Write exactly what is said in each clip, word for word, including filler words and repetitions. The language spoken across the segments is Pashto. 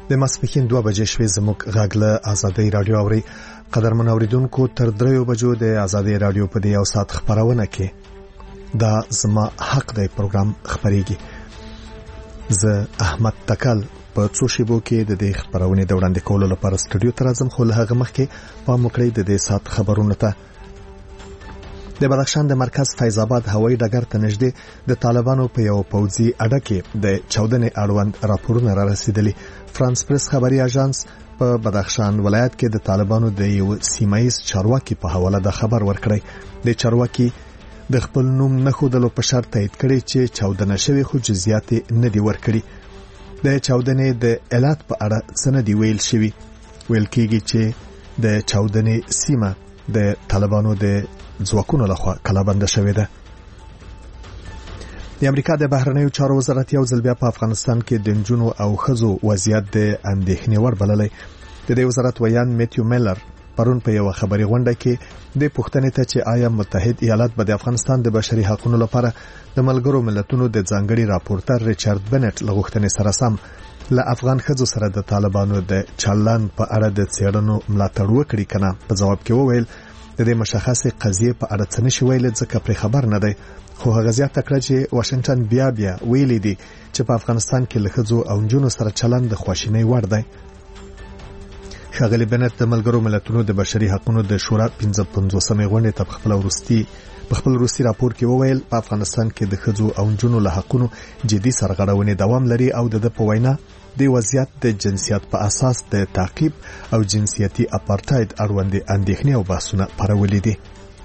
د ماسپښین دوه بجې شوې زموږ غږ له آزادۍ رادیو اوري. قدرمن اوریدونکو تر دریو بجو د آزادۍ رادیو په دې یو ساعت خبرونه کې دا زما حق دی پروګرام خبريږي. زه احمد تکل په څو شیبو کې د دې خبرونه د وړاندې کولو لپاره سټوډیو ته راځم، خو له هغه مخکې په مکړې د دې ساعت خبرونه ته د بدخشان د مرکز فیض آباد هوایي ډګر ته نږدې د طالبانو په یو پوځي اډه کې د چاودنې اړوند راپورونه را رسیدلي. فرانس پریس خبري اژانس په بدخشان ولایت کې د طالبانو د یو سیمایي چارواکي په حواله د خبر ورکړی. د چارواکي د خپل نوم نه خودلو په شرط تایید کړي چې چاودنه شوی خو جزئیات نه دی ورکړي. د چاودنې د علت په اړه څه نه دی ویل شوی. ویل کېږي چې د چاودنې سیمه د طالبانو د ځواکونو لخوا کلابند شوې ده. د امریکا د بهرنیو چارو وزارت یو ځل بیا په افغانستان کې د نجونو او ښځو وضعیت د اندېښنې وړ بللی. د دې وزارت ویان میتیو میلر پرون په یو خبري غونډه کې د پوښتنې ته چې آیا متحد ایالات به د افغانستان د بشري حقوقو لپاره د ملګرو ملتونو د ځانګړي راپورټر ریچارډ بنټ لغوښتنې سره سم له افغان ښځو سره د طالبانو د چلن په اړه د څېړنو ملاتړ وکړي کنه، په ځواب کې وویل د دې مشخصه قضیه په اړه څه نشي ویل ځکه پر خبر نه دی. خو هغه زیاته کړه چې واشنگټن بیا بیا ویلي دی چې په افغانستان کې له ښځو او نجونو سره چلند د خواشینۍ وړ دی. ښاغلي بنټ د ملګرو ملتونو د بشري حقوقو د شورا پنځه پنځوسمې غونډې ته خپل وروستي په خپل وروستي راپور کې وویل په افغانستان کې د ښځو او نجونو له حقوقو جدي سرغړونې دوام لري او د په وینا د وضعیت د جنسیت په اساس د تعقیب او جنسیتي اپارټاید اړوند اندېښنې او بحثونه پرولې دي.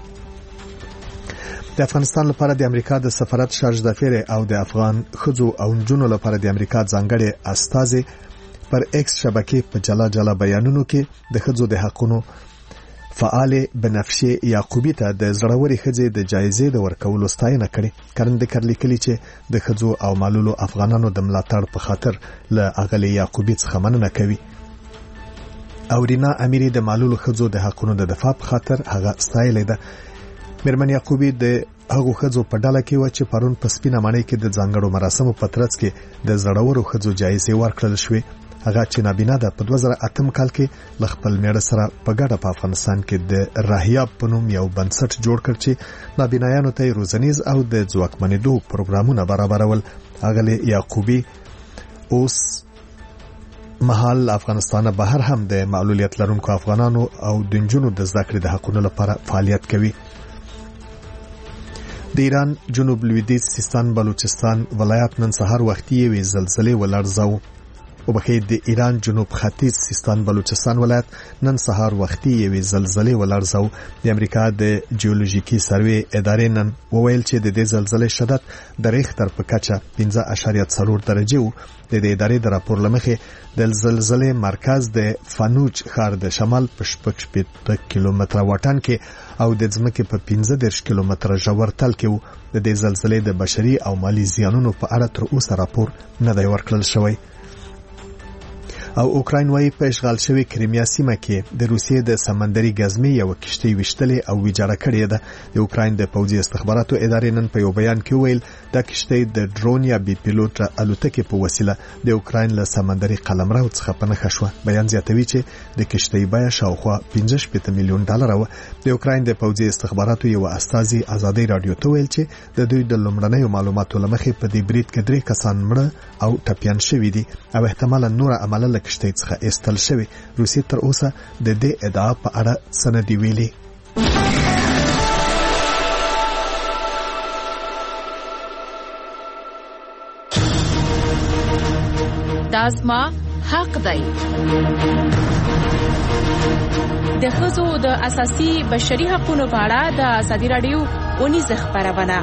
د افغانستان لپاره د امریکا د سفارت شارج دافیر او د افغان ښځو او نجونو لپاره د امریکا ځانګړي استازي پر ایکس شبکې په جلا جلا بیانونو کې د ښځو د حقوقو فعال بنفشه یعقوبی ته د زړوري ښځې د جایزې د ورکولو ستاینه کړې. کرنده کړلی کلی چې د ښځو او معلولو افغانانو د ملاتړ په خاطر له اغلی یعقوبی څخه مننه کوي. اورینا امیری د معلولو ښځو د حقوقو د دفاع په خاطر هغه ستایلې ده. مرمن یعقوبی د هغو ښځو په ډله کې و چې پرون په سپینه ماڼۍ کې د ځانګړو مراسمو په ترڅ کې د زړورو ښځو جایزې ورکړل شوې. هغه چې نابینا ده په دوه زره اتم کال کې ل خپل میړه سره په ګډه په افغانستان کې د راهیاب په نوم یو بنسټ جوړ کړ چې نابینایانو ته روزنیز او د ځواکمنېدو پروګرامونه برابرول. اغلی یعقوبی اوس مهال افغانستان بهر هم د معلولیت لرونکو افغانانو او د نجونو د زده کړې د حقوقو لپاره فعالیت کوي. د ایران جنوب لویدیځ سیستان بلوچستان ولایت نن سهار وختي یوې زلزلې ولړزاو. وبخې د ایران جنوب ختیځ سیستان بلوچستان ولایت نن سهار وختي یوې زلزلې ولړزاو. د امریکا د جیولوژیکي سروې ادارې نن وویل چې د دې زلزلې شدت د ریختر په کچه پنځه اعشاریه څلور درجه و. د دې ادارې د راپور لمخې د زلزلې مرکز د فانوج ښار د شمال په شپږ شپېته کیلومتره واټن کې او د ځمکې په پنځه دېرش کیلومتره ژور تل کې و. د دې زلزلې د بشري او مالی زیانونو په اړه تر اوسه راپور نه دی ورکړل شوی. او اوکراین وايي په اشغال شوی کریمیا سیمه کې د روسیې د سمندري ګزمې یو کشتۍ وشتلې او ویجاړه کړې ده. د اوکراین د پوځي استخباراتو ادارې نن په یو بیان کې ویل د کشتۍ د ډرون یا بي پیلوټ الوتکې په وسیله د اوکراین له سمندري قلمرو څخه په نښه شوه. بیان زیاتوي چې د کشتۍ بیه شاوخوا پنځه شپېته میلیون ډالر و. د اوکراین د پوځي استخباراتو یو استازي آزادۍ رادیو ته ویل چې د دوی د لومړنیو معلوماتو لمخې په دې برید کې درې کسان مړه او ټپيان شوي دي او احتمالاً نور عمله کشتۍ څخه استل شوی. روسیې تر اوسه د دې ادعا په اړه سند ویلي. دازما حق دی. د ښځو د اساسي بشري حقوقو په اړه د ازادي رادیو اونیز خبرونه.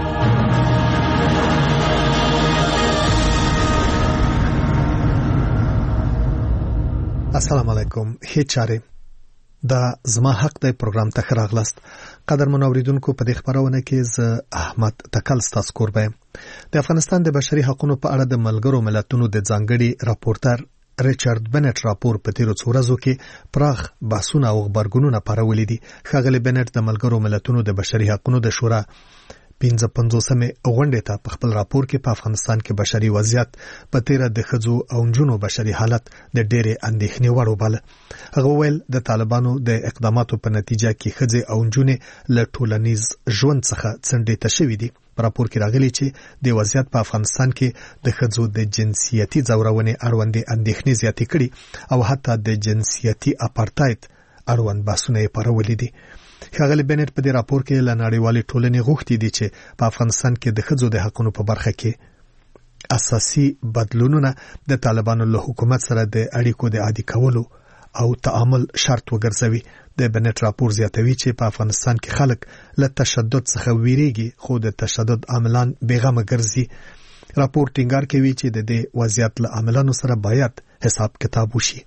السلام علیکم. هیچاره دا زما حق دی پروګرام ته راغلاست. قدرمن اوریدونکو په دې خبرونه کې ز احمد تکل ستاسو کوربه. د افغانستان د بشري حقوقو په اړه د ملګرو ملتونو د ځانګړي راپورټر ریچارډ بنټ راپور په تیرو څو ورځو کې پراخ بحثونه او خبرګونونه پارولې دي. ښاغلي بنټ د ملګرو ملتونو د بشري حقوقو د شورا پنځه پنځوسمې غونډې ته په خپل راپور کې په افغانستان کې بشري وضعیت په تیره د ښځو او نجونو بشري حالت د ډېرې اندېښنې وړ وباله. هغه ویل د طالبانو د اقداماتو په نتیجه کې ښځې او نجونې له ټولنیز ژوند څخه څنډې ته شوي دي. په راپور کې راغلي چې د وضعیت په افغانستان کې د ښځو د جنسیتي ځورونې اړوندې اندېښنې زیاتې کړي او حتی د جنسیتي اپارتاید اړوند بحثونه یې پارولي دي. ښاغلي بنټ په دې راپور کې له نړیوالې ټولنې غوښتي دي چې په افغانستان کې د ښځو د حقوقو په برخه کې اساسي بدلونونه د طالبانو له حکومت سره د اړیکو د عادي کولو او تعامل شرط وګرځوي. د بنټ راپور زیاتوي چې په افغانستان کې خلک له تشدد څخه ویریږي خو د تشدد عاملان بیغمه ګرځي. راپور ټینګار کوي چې د دې وضعیت له عاملانو سره باید حساب کتاب وشي.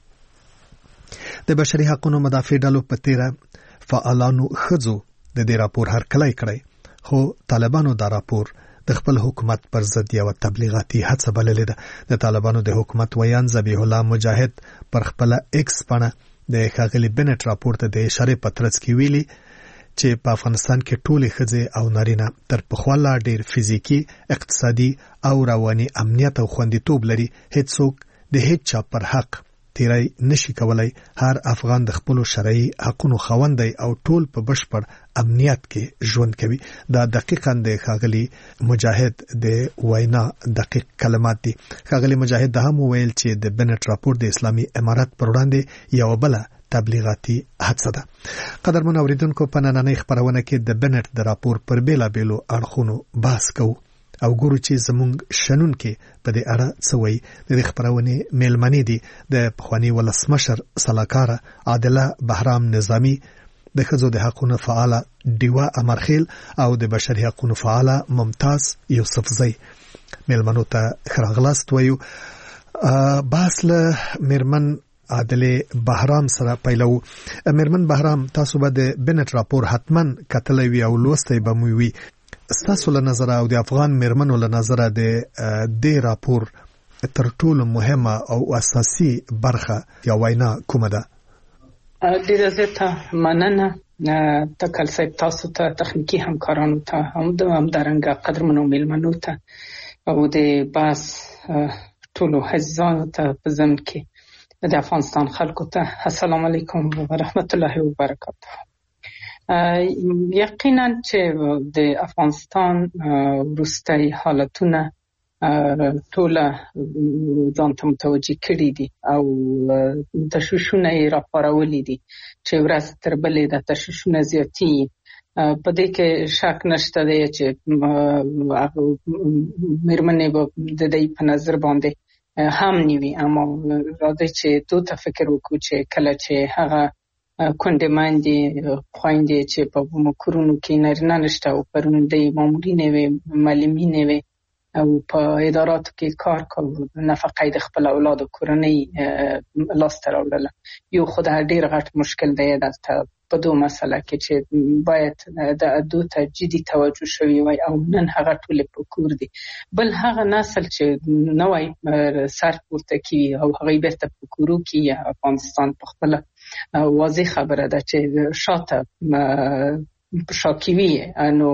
د بشري حقوقو مدافع ډلو په تیره فعالانو ښځو د دې راپور هرکلی کړی خو طالبانو دا راپور د خپل حکومت پر ضد یو تبلیغاتي هڅه بللې ده. د طالبانو د حکومت ویان ذبیح الله مجاهد پر خپل ایکس باندې د ښاغلي بنټ راپور ته د اشاره په ترڅ کې ویلي چې په افغانستان کې ټولې ښځې او نارینه تر پخوا لا ډېر فزیکی، اقتصادي او رواني امنیت او خوندیتوب لري. هیڅوک د هیڅ چا پر حق تیرای نشي کولای. هر افغان د خپل شرعي حقوقو خوند دی او ټول په بشپړ امنیت کې ژوند کوي. دا دقیقاً د ښاغلي مجاهد د وینا دقیق کلمات دي. ښاغلي مجاهد دا هم ویل چې د بنټ راپور د اسلامي امارت پر وړاندې یو بل تبلیغاتي هڅه ده. قدرمن اوریدونکو، په نننۍ خبرونه کې د بنټ د راپور پر بیلابیلو اړخونو بحث کوو او ګورو چې زموږ شنن کې په دې اړه څه وایي. د دې خبرونه میلمنې دي د پخوانی ولسمشر سلاکاره عادله بهرام نظامی، د ښځو د حقوقو فعاله دیوا امرخیل او د بشري حقوقو فعاله ممتاز یوسفزئی. میلمنو ته خراغلاست وایو. بحث له میرمن عادله بهرام سره پیلو. میرمن بهرام، تاسو به د بنټ راپور حتمن کتلی وی او لوستی به مو وی. ستاسو له نظره او د افغان میرمنو له نظره د دې راپور تر ټولو مهمه او اساسي برخه یا وینا کومه ده؟ ډیره زیاته مننه تکل صاحب، تاسو ته، تخنیکی همکارانو ته، هم د همدارنګه قدرمنو میلمنو ته او د بحث ټولو حزبانو ته په ضمن کې د افغانستان خلکو ته السلام علیکم و رحمت الله و برکاته. یقینا چې د افغانستان وروستي حالتونه ټوله ځان ته متوجه کړي دي او تشویشونه یې راپارولي دي چې ورځ تر بلې د تشویشونه زیاتي. په دې کې شک نشته دی چې میرمنې به د دې په نظر باندې هم نیوي، اما راځي چې دوی ته فکر وکړو چې کله چې هغه کونډې ماندې خویندې چې په کورونو کې نارینه نشته او پرونده مامورینې وي، معلمینې وي او په اداراتو کې کار کوي، نفقه د خپل اولاد او کورنۍ لاسته راوړله. یو خو دا ډېر غټ مشکل دی دلته په دوه مسله کې چې باید د دوی ته جدي توجه شوی وي او نن هغه ټول په کور دي. بل هغه نسل چې نوای سر پورته کوي او هغه بیرته په کورو کې یا افغانستان په خپل واضح خبره ده چې شاته شاکوي نو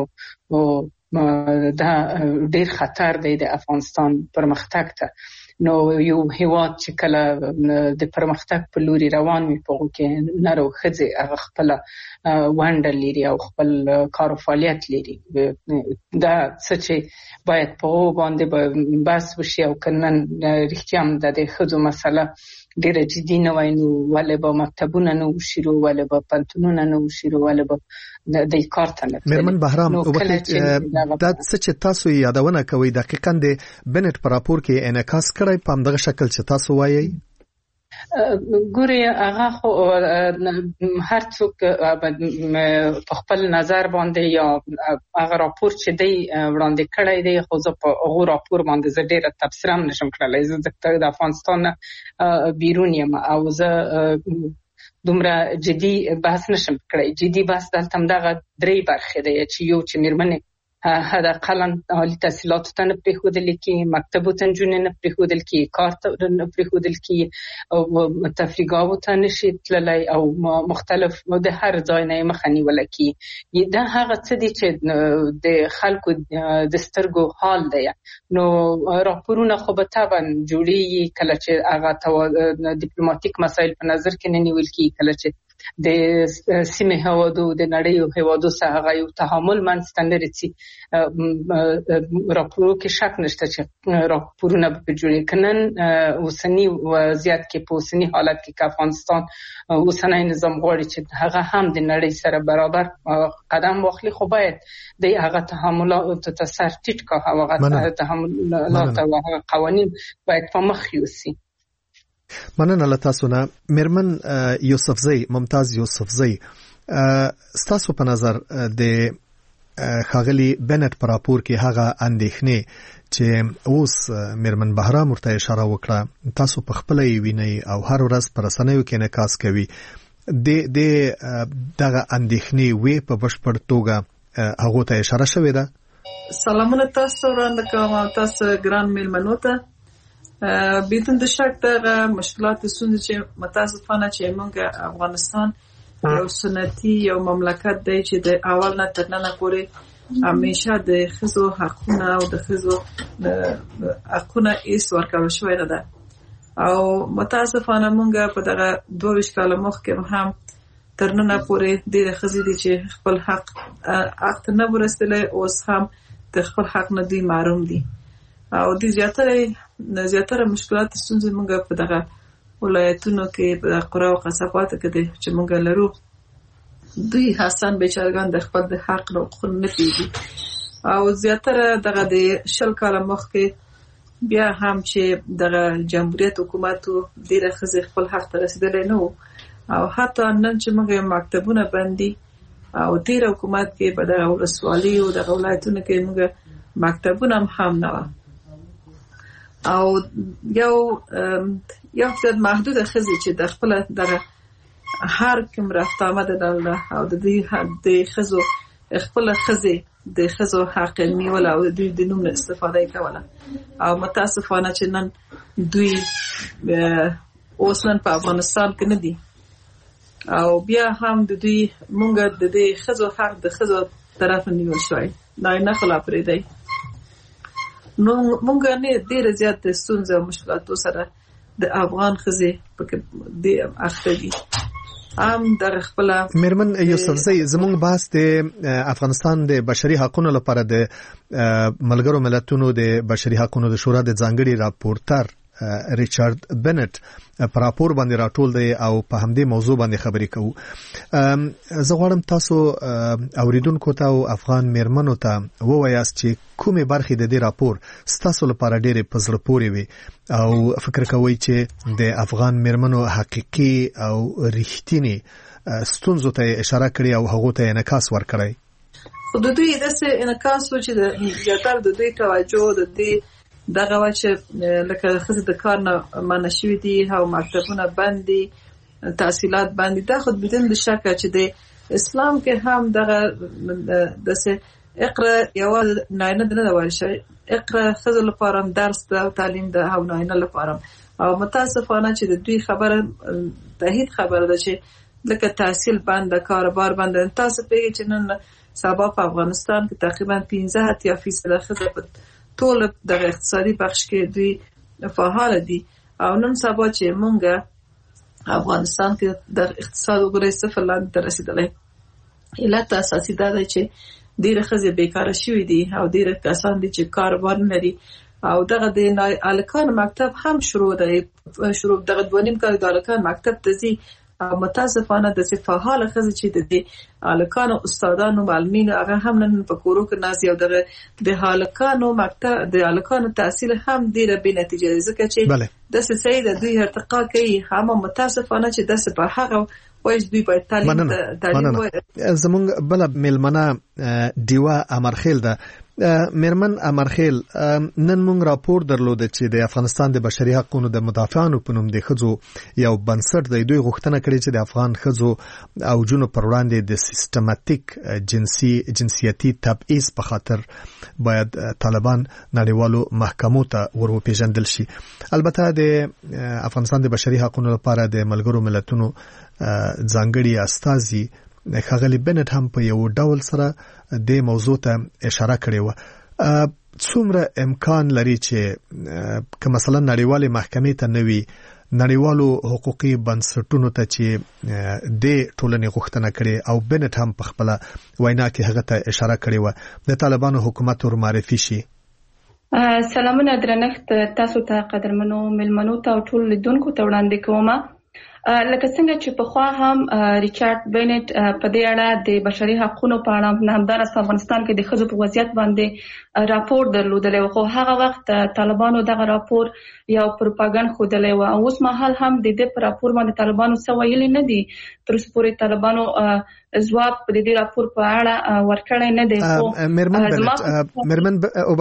دا ډېر خطر دی د افغانستان پرمختګ ته. نو یو هیواد چې کله د پرمختګ په لوري روان وي په هغه کې نر او ښځې هغه خپل ونډه لري او خپل کار او فعالیت لري. دا څه چې باید په هغو باندې بحث وشي او که نن رښتیا هم د ښځو مسله ډېره جدي نه وای نو ولې به مکتبونه نه وشیرو، ولې به پوهنتونونه نه وشیرو، ولې به د کار ته نه تللي. میرمن بهرام، دا څه چې تاسو یادونه کوئ دقیقاً د بنټ په راپور کې انعکاس کړی په همدغه شکل چې تاسو وایئ؟ ګوري هغه خو هر څوک په خپل نظر باندې یا هغه راپور چې دی وړاندې کړی دی، خو زه په هغه راپور باندې زه ډېره تبصره هم نشم کړلی. زه د افغانستان بیرون یم او زه دومره جدي بحث نشم کړی. جدي بحث دلته همدغه درې برخې دی چې یو چې میرمنې حداقل عالی تحصیلات ته نه پریښودل کی، مکتب ته نجونې نه پریښودل کی، کار ته نه پریښودل کی او تفریحګاو ته نشي تللی او مختلف د هر ځای نه مخه نیول کی. دا هغه څه دي چې د خلکو د سترګو حال دی. نو راپورونه خو به طبعا جوړیږي کله چې هغه ډیپلوماټیک مسایل په نظر کې نه نیول کی، کله چې د سیمه هوادو د نړۍ هوادو سره هغه یو تعامل منځته نه راځي. راپورو کې شک نشته چې راپورونه به جوړي کنن. اوسنی وضعیت کې په اوسنی حالت کې افغانستان اوسنی نظام غواړي چې هغه هم د نړۍ سره برابر قدم واخلي، خو باید د هغه تحملات ته سر ټیټ کا هغه تحملات او هغه قوانین باید په مخ یوسي. مننه له تاسو نه. میرمن یوسفزۍ، ممتاز یوسفزۍ، ستاسو په نظر د ښاغلي بنټ په راپور کې هغه اندېښنې چې اوس میرمن بهرام ورته اشاره وکړه، تاسو په خپله یې وینئ او هر ورځ په رسنیو کې انعکاس کوي، د دغه اندېښنې وې په بشپړ توګه هغو ته اشاره شوې ده؟ سلامونه تاسو وړاندې کوم او تاسو ګران میلمنو ته. بدون د شک دغه مشکلات ستونزې چې متاسفانه چې موږ افغانستان یو سنتي یو مملکت دی چې د اول نه تر ننه پورې همیشه د ښځو حقونه او د ښځو حقونه هیڅ ورکول شوی نه ده او متاسفانه موږ په دغه دوه ویشت کاله مخکې هم تر ننه پورې ډېرې ښځې دي چې خپل حق حق ته نه ورسېدلی، اوس هم د خپل حق نه دوی محروم دي او د زیاتره زیاتره مشکلات ستونزې موږ په دغه ولایتونو کې په قرا او قصباتو کې دي چې موږ لرو. دوی حسن بیچارهګان د خپل د حق نه خو نه پیږي او زیاتره دغه د شل کاله مخکې بیا هم چې دغه جمهوریت حکومت ډېره ښځې خپل حق ته رسېدلی نه و او حتی نن چې موږ مکتبونه بندي او ډېره حکومت کې په دغه ولسوالي او دغه ولایتونو کې موږ مکتبونه هم نه وه او یو یو څه محدوده ښځې چې د خپل دغه هر کوم رفت آمد دله او د دې د ښځو خپل ښځې د ښځو حق نیول او دوی د نوم استفاده کوله او متاسفانه چې نن دوی اوس نن په افغانستان کې نه دي او بیا هم د دوی مونږ د دې ښځو حق د ښځو طرف نیول شوی نارینه خلا پرېږدی. نو مونږ نه ډېر زیات د ستونزو او مشکلاتو سره د افغان ښځې پکې د اخته دي. هم در خپل میرمن یوسفزۍ، زموږ بحث د افغانستان د بشري حقوقو لپاره د ملګرو ملتونو د بشري حقوقو د شورا د ځانګړي راپورټر ریچارډ بنټ پر راپور باندې راټول دی او په همدې موضوع باندې خبرې کوو. زه غواړم تاسو اوریدونکو ته او افغان میرمنو ته ووایاست چې کومې برخې د دې راپور ستاسو لپاره ډېرې په زړه پورې وي او فکر کوئ چې د افغان میرمنو حقیقي او رښتینې ستونزو ته اشاره کړې او هغو ته انعکاس ورکړی. خو د دوی داسې انعکاس و چې د زیاتره د دوی توجه د دې دغه و چې لکه ښځې د کار نه منع شوي دي او مکتبونه بند دي، تحصیلات بند دي. دا خو بدون د شکه چې د اسلام کې هم دغه داسې اقرا یوازې نارینه نه ده ویل شوی، اقرا ښځو لپاره هم درس ده او تعلیم ده او نارینه لپاره او متاسفانه چې د دوی خبره تایید خبره ده چې لکه تحصیل بند ده، کاروبار بند ده. تاسو پوهیږئ چې نن سبا په افغانستان کې تقریبا پنځه اتیا فیصده ښځې په ټول د اقتصادي بخش کې دوی فعال دي او نن سبا چې مونږ افغانستان کې د اقتصاد وګړي صفر لاندې ته رسیدلی. علت اساسي دا دی چې ډېرې ښځې بیکاره شوي دي او ډېر کسان دي چې کاروبار نه لري او دغه د هلکانو مکتب هم شروع دی، شروع دغه دوه نیم کال د هلکانو مکتب ته ځي او متاسفانه داسې فعاله ښځې چې د دې هلکانو استادانو معلمینو هغه هم نن په کورو کې ناست او دغه د هلکانو مکتب د هلکانو تحصیل هم ډېره بې نتیجه دی ځکه چې داسې صحیح ده دوی ارتقا کوي، هم متاسفانه چې داسې په هغه وایي دوی باید تعلیم تعلیم زمونږ بله میلمنه ډیوه امرخیل ده. میرمن امرخیل نن مونږ راپور درلود چې د افغانستان د بشري حقوقو د مدافعانو په نوم د ښځو یو بنسټ د دوی غوښتنه کړې چې د افغان ښځو او جنو پر وړاندې د سیستماتیک جنسي جنسیتي تبعیض په خاطر باید طالبان نړیوالو محکمو ته ورپېژندل شي. البته د افغانستان د بشري حقوقو لپاره د ملګرو ملتونو ځانګړي استازي ښاغلي بنټ هم په یو ډول سره د موضوع ته اشاره کړې و. څومره امکان لري چې که مثلا نړیوالې محکمې ته نوي نړیوالو حقوقي بنسټونو ته چې د ټولنې غوښتنه کړې او بنټ هم په خپل وینا کې هغه ته اشاره کړې و د طالبانو حکومت ور معرفي شي؟ سلامونه درنښت تاسو ته قدرمنو ملمنو ته او ټول لیدونکو ته وړاندې کوم. لکه څنګه چې په خوا هم ریچارډ بینټ په دې اړه د بشري حقوقو په اړه همدارس په افغانستان کې د ښځو په وضعیت باندې راپور درلودلی و، خو هغه وخت طالبانو دغه راپور یو پروپاګاندا خودلی و او اوس مهال هم د دې په راپور باندې طالبانو څه ویلي نه دي. تر اوسه پورې طالبانو ځواب په دې راپور په اړه ورکړی نه دی. خو میرمن میرمن او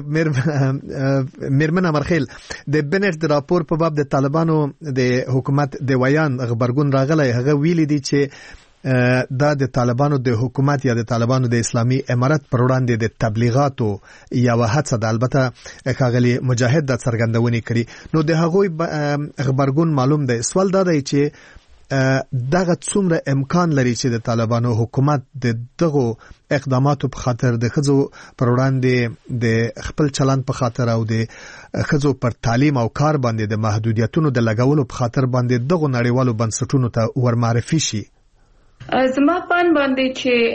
بکه میرمن امرخیل د بنټ د راپور په باب د طالبانو د حکومت د ویان خبرګون راغلی، هغه ویلي دي چې دا د طالبانو د حکومت یا د طالبانو د اسلامي امارت پر وړاندې د تبلیغاتو یا هڅه ده. البته ښاغلي مجاهد د څرګندونې کړي، نو د هغوی خبرګون معلوم دی. سوال دا دی چې دغه څومره امکان لري چې د طالبانو حکومت د دغو اقداماتو په خاطر د ښځو پر وړاندې د خپل چلند په خاطر او د ښځو پر تعلیم او کار باندې د محدودیتونو د لګولو په خاطر باندې دغو نړیوالو بنسټونو ته ورمعرفي شي. زما پان باندې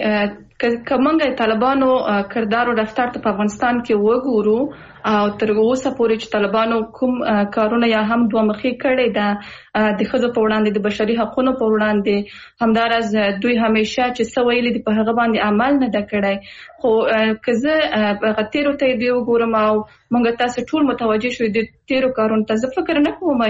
چې کمنګ طالبانو کردار او رفتار ته په افغانستان کې وګورو او تر اوسه پورې چې طالبانو کوم کارونه یا هم دوه مخې کړي ده د ښځو په وړاندې د بشري حقوقو په وړاندې، همدارس دوی همیشه چې څه ویلي دي په هغه باندې عمل نه ده کړی. خو که زه هغه تیرو ته دی وګورم او موږ تاسو ټول متوجه شو د تیرو کارونو ته، زه فکر نه کوم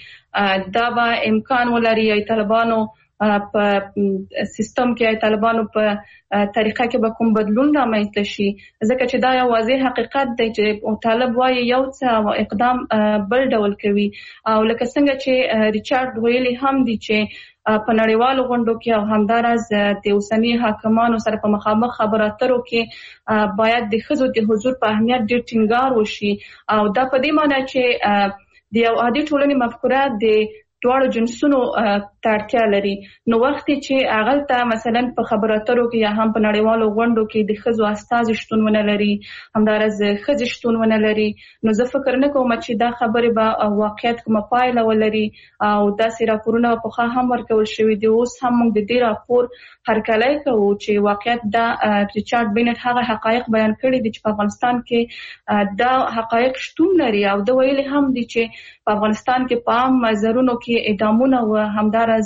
چې دا به امکان ولري یا طالبانو په سیستم کې طالبانو په طریقه کې به کوم بدلون رامنځته شي، ځکه چې دا یو واضح حقیقت دی چې طالب وايي یو څه اقدام بل ډول کوي. او لکه څنګه چې ریچارډ ویلي هم دي چې په نړیوالو غونډو کې او همدارس د اوسنی حاکمانو سره په مخامخ خبرو اترو کې باید د ښځو د حضور په اهمیت ډېر ټینګار وشي، او دا په دې معنی چې د یو عادي ټولنې مفکوره د دواړو جنسونو ته اړتیا لري. نو وخت چې هغه ته مثلا په خبرو اترو کې یا هم په نړیوالو غونډو کې د ښځو استازي شتون ونه لري، همدارس ښځې شتون ونه لري، نو زه فکر نه کوم چې دا خبرې به واقعیت کومه پایله ولري. او داسې راپورونه پخوا هم ورکول شوي دي، اوس هم موږ د دې راپور هرکلی کوو چې واقعیت دا ریچارډ بینټ هغه حقایق بیان کړي دي چې په افغانستان کې دا حقایق شتون لري. او دا ویلي هم دي چې په افغانستان کې په عام مزارونو کې اعدامونه او همدارس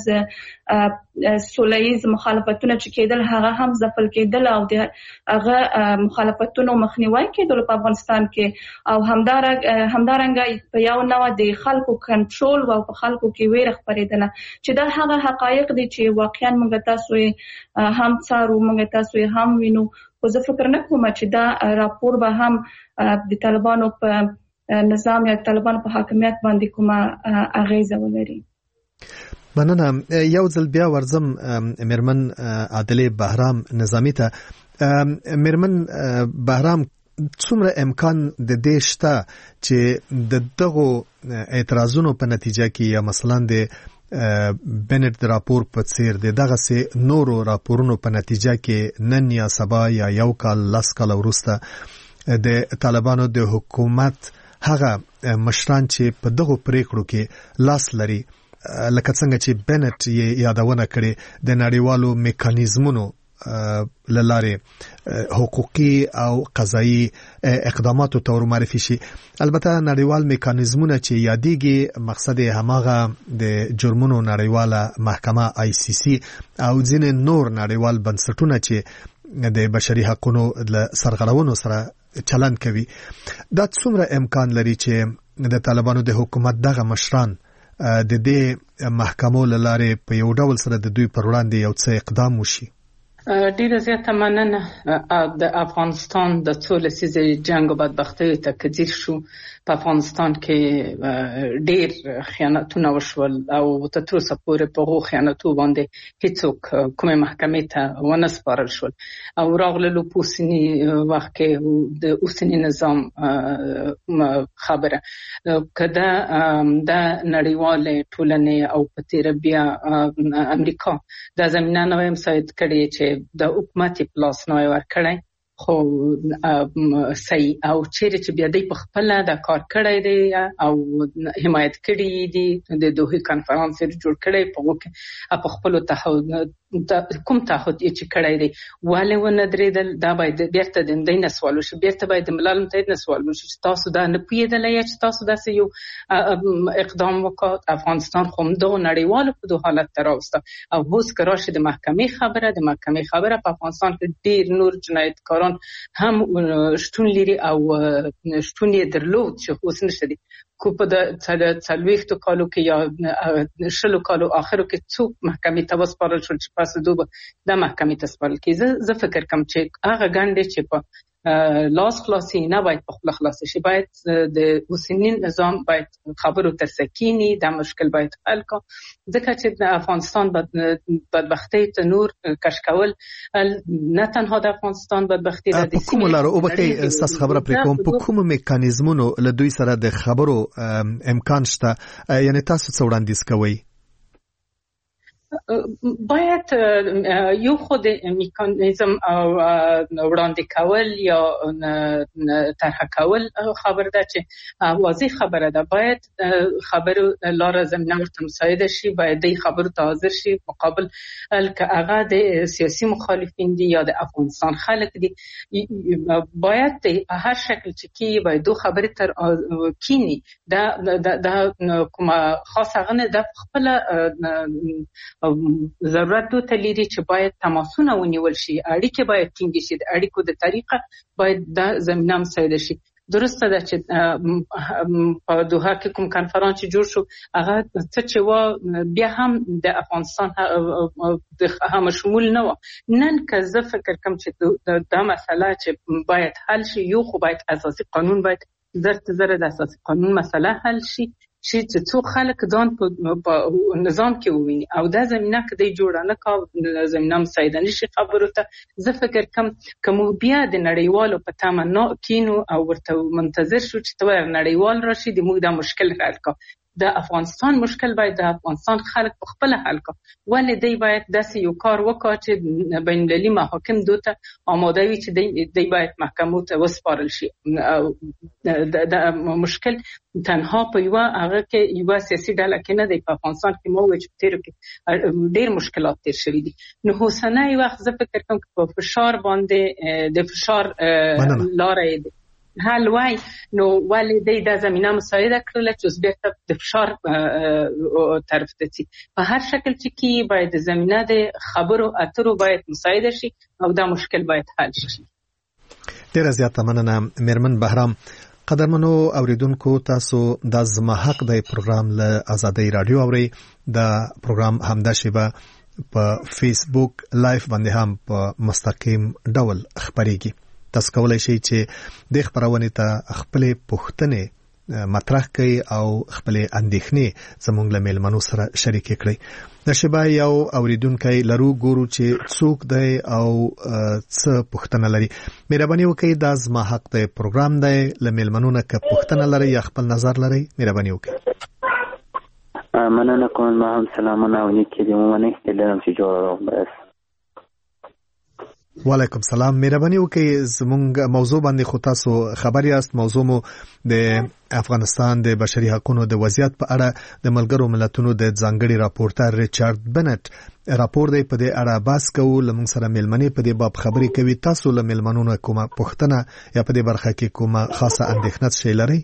سوله‌ییز مخالفتونه چې کېدل هغه هم ځپل کېدل او د هغه مخالفتونو مخنیوي کېدل په افغانستان کې، او همدارنګه همدارنګه په یو نوع د خلکو کنټرول او په خلکو کې ویره خپرېدله چې دا هغه حقایق دي چې واقعا موږ تاسو هم څارو، موږ تاسو هم وینو. خو زه فکر نه کوم چې دا راپور به هم د طالبانو په نظام یا طالبانو په حاکمیت باندې کومه اغیزه ولري. مننه. یو ځل بیا ورځم میرمن عادلې بهرام نظامی ته. میرمن بهرام، څومره امکان د دې شته چې د دغو اعتراضونو په نتیجه کې یا مثلا د بنټ د راپور په څیر د دغسې نورو راپورونو په نتیجه کې نن یا سبا یا یو کال لس کال وروسته د طالبانو د حکومت هغه مشران چې په دغو پریکړو کې لاس لري، لکه څنګه چې بنټ یې یادونه کړې د نړیوالو میکانیزمونو للارې حقوقي او قضایي اقداماتو ته ورمعرفي شي. البته نړیوال میکانیزمونه چې یادېږي مقصد یې هماغه د جرمونو نړیواله محکمه آی سی سی او ځینې نور نړیوال بنسټونه چې د بشري حقوقو له سرغړونو سره چلند کوي. دا څومره امکان لري چې د طالبانو د حکومت دغه مشران د دې محکمو له لارې په یو ډول سره د دوی پر وړاندې یو څه اقدام وشي؟ ډیره زیاته مننه. د افغانستان د څو لسیزې جنگ او بدبختیو ته کځیر شو. په افغانستان کې ډیر خیانتونه وشول او تر اوسه پورې په هغو خیانتو باندې هیڅوک کومې محکمې ته ونه سپارل شول او راغللو په اوسني وخت کې د اوسني نظام خبره که دا د نړیوالې ټولنې او په تېره بیا امریکا دا زمینه نوی مساعد کړي چې د حکومت پلاس نوی ورکړی خو صحیح او چیرې چې بیا دی په خپل دا کار کړی دی او حمایت کړی دی د دوه کانفرنس جوړ کړی په وکه په خپل تعهد کوم تعهد چې کړی دی والي و نه درېدل دا باید بیرته د دینه سوال وشي بیرته باید د ملل متحد نه سوال وشي چې تاسو دا نه پیدل یا چې تاسو داسې یو اقدام وکړ. افغانستان خو دغه نړیوالو په دوه حالت تراوسته او اوس کراشه د محکمې خبره د محکمې خبره په افغانستان کې ډیر نور جنایتکاران هم شتون لري او شتون یې درلود چې اوس نشته دي کو په د څلوېښتو کالو کې یا شلو کالو آخرو کې څوک محکمې ته وسپارل شول چې پس دوی د محکمې ته سپارل کیږي. زه فکر کوم چې هغه ګڼې چې په لاس خلاصي نه باید په خپل خلاصي شي باید د اوسنی نظام باید خبرو تر سکینی د مشکل باید حل کو ځکه چې د افغانستان بدبختی ته نور کش کول نه تنها د افغانستان بدبختی د په کوم لارو او بکې اساس خبره پرې کوم په کوم میکانیزمونو له دوی سره د خبرو امکان شته یعنی تاسو څه وړاندیز کوئ؟ باید یو خود میکانیزم وړاندې کول یا طرح کول خبر ده چې واضح خبره ده باید خبرو لاره زمینه ورته مساعده شي باید د خبرو ته حاضر شي مقابل که هغه د سیاسي مخالفین دي یا د افغانستان خلک دي باید په هر شکل چې کی باید دو خبرې تر کینی دا د کومه خاصه غنه د خپل ضرورت دو ته لري چې باید تماسونه ونیول شي اړیکې باید ټینګ شي د اړیکو د طریقه باید د زمینه مساعده شي. درسته ده چې په دوحه کې کوم کانفرنس جوړ شو هغه څه چې و بیا هم د افغانستان هم شمول نه و نن که زه فکر کوم چې دا مسله چې باید حل شي یو خو باید اساسي قانون باید زرت زره د اساسي قانون مسله حل شي چې څو خلک ځان په نظام کې وویني او دا زمينه کې د جوړانه کا زمينه مساعده نشي خبرو ته زه فکر کوم کوم بیا د نړیوالو په تمنا کینو او ورته منتظر شو چې تور نړیوال راشي د موږ د مشکل حل کا د افغانستان مشکل باید د افغانستان خلک په خپل حل کا ولې دی باید داسې یو کار وکړي چې بین المللي محاکم دوته آماده وي چې دی باید محکمو ته وسپارل شي. د مشکل تنها په یو هغه کې یو سیاسي ډله کې نه دی په افغانستان کې مو چې تیر کې ډېر مشکلات تیر شوي دي نو حسنه یو وخت زه فکر کوم په فشار باندې د فشار لارې حل وای نو ولې د زمينه مساعده کړل چې اوس بیرته د فشار طرف ته شي په هر شکل چې کی باید زمينه د خبرو اترو باید مساعده شي او دا مشکل باید حل شي. ډیر زیاته مننه میرمن بهرام. قدرمنو اوریدونکو تاسو د زما حق د پروګرام له آزادۍ رادیو اوري د پروګرام همدا شیبه په فیسبوک لایف باندې هم په مستقیم ډول خبريږي. تاسو کولای شئ چې د خبرونه ته خپل پوښتنې مطرح کړئ او خپل اندېښنې زموږ له میلمنو سره شریک کړئ. د شبا یو اوریدونکو لرو ګورو چې څوک دی او څه پوښتنه لري. مهرباني وکړئ د زما حق د پروګرام دی له میلمنو نه که پوښتنه لري یا خپل نظر لري مهرباني وکړئ. مننه کوم ما هم سلامونه او نیکی دې مونږ دلته چې جوړو بس. وعلیکم سلام. مهرباني وکړئ زموږ موضوع باندې خو تاسو خبر یاست. موضوع مو د افغانستان د بشري حقوقو د وضعیت په اړه د ملګرو ملتونو د ځانګړي راپورټر ریچارډ بنټ راپور دی په دې اړه بحث کوو. لمونږ سره ملمنې په دې باب خبرې کوي. تاسو له ملمنونو کومه پوښتنه یا په دې برخه کې کومه خاصه اندېښنه شي لرئ؟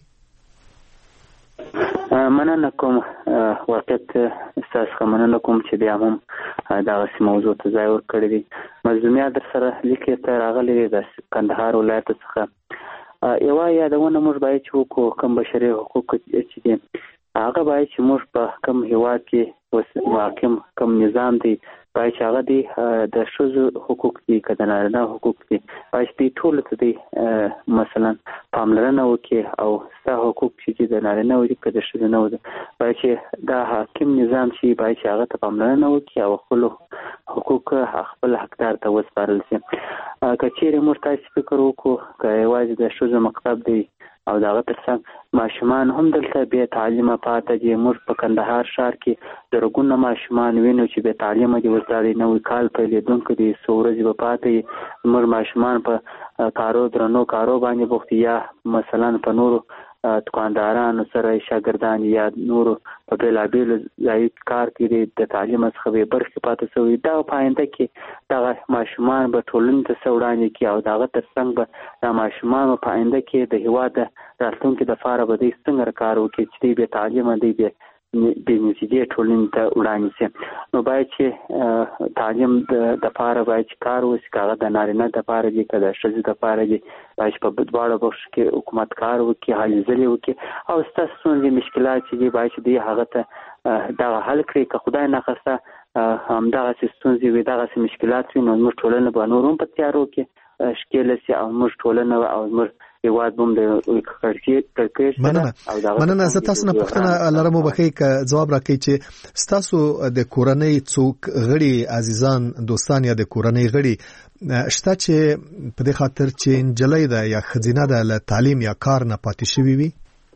مننه کوم وخت تاسو مننه کوم چې بیا هم دا غسی موضوع ته ځای ورکړی دی. مظلومیت در سره لیکي ته راغلي د کندهار ولایت څخه یو یادونه موږ باید چې وکړو کوم بشري حقوق چې دي هغه باید چې موږ په کوم هیواد کې محکم کوم نظام دی باید چې هغه دی د ښځو حقوق دي که د نارینه حقوق دي باید چې دوی ټولو ته دی مثلا پاملرنه وکړي او ستا حقوق چې د نارینه وي که د ښځینه وي باید چې دا حاکم نظام چې باید چې هغه ته پاملرنه وکړي او خپلو حقوق خپل حقدار ته وسپارل شي. که چیرې موږ تاسې فکر وکړو که یوازې د ښځو مکتب دی او د هغه تر څنګ ماشومان هم دلته بې تعلیمه پاته دي. موږ په کندهار ښار کې زرګونه ماشومان وینو چې بې تعلیمه دي. اوس دا دی نوی کال پیلېدونکی دی، څو ورځې به پاته وي. موږ ماشومان په کارو درنو کارو باندې بوخت یا مثلا په نورو دکاندارانو سره شاګردان یا نورو په بېلابېلو ځایو کار کوي، د تعلیم څخه بې برخې پاتې شوي. دا په آینده کې دغه ماشومان به ټولنې ته څه وړاندې کړي او د هغه تر څنګ به دا ماشومان په آینده کې د هېواد د راتلونکي دپاره به دوی څنګه کار وکړي چې دوی بې تعلیمه دوی بې بې نتیجې ټولنې ته وړاندې شي. نو باید چې تعلیم دپاره باید چې کار وشي، که هغه د نارینه دپاره دي که د ښځې دپاره دي، باید چې په دواړو برخو کې حکومت کار وکړي، هلې ځلې وکړي او ستاسو ستونزې مشکلات چې دي باید چې دوی هغه ته دغه حل کړي. که خدای ناخواسته همدغسې ستونزې وي، دغسې مشکلات وي، نو زموږ ټولنه به نور هم په تیارو کې ښکېله شي او موږ ټولنه او موږ هیواد بوم د کړکېچ مننه مننه زه تاسو نه پوښتنه لرم وبخښئ که جواب راکړئ چې ستاسو د کورنۍ څوک غړي عزیزان دوستان یا د کورنۍ غړي شته چې په دې خاطر چې نجلۍ ده یا ښځینه ده له تعلیم یا کار نه پاتې شوي وي؟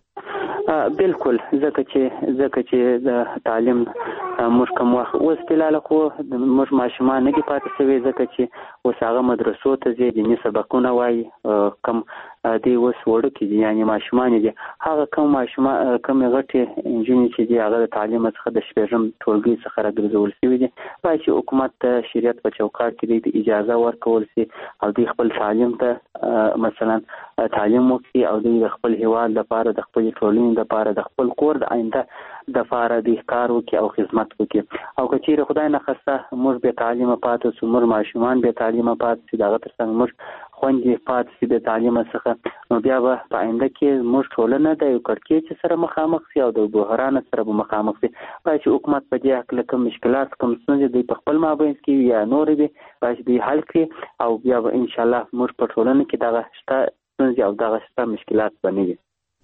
بالکل، ځکه چې ځکه چې د تعلیم موږ کوم وخت اوس فلحال خو موږ ماشومان نه دي پاتې شوي، ځکه چې اوس هغه مدرسو ته ځي، دیني سبقونه وایي، کم دی اوس وړوکي دي یعنې ماشومان دي. هغه کوم ماشومان کومې غټې نجونې چې دي هغه د تعلیم څخه د شپږم ټولګي څخه راګرځول شوي دي. باید چې حکومت ته شریعت په چوکاټ کې دوی ته اجازه ورکول شي او دوی خپل تعلیم ته مثلا تعلیم وکړي او دوی د خپل هېواد لپاره، د خپلې ټولنې لپاره، د خپل کور د آینده دپاره دوی کار وکړي او خدمت وکړي. او که چیرې خدای ناخواسته موږ بې تعلیمه پاتې شو، موږ ماشومان بې تعلیمه پاتې شي، د هغه تر څنګ موږ خویندې پاتې شي بې تعلیمه څخه، نو بیا به په آینده کې موږ ټولنه د یو کړکېچ سره مخامخ شي او د بحران سره به مخامخ شي. باید چې حکومت په دې هکله کوم مشکلات کوم ستونزې دوی په خپل مابینځ کې یا نورې دي باید چې دوی حل کړي او بیا به انشاءالله موږ په ټولنه کې دغه شته ستونزې او دغه شته مشکلات به نه وي.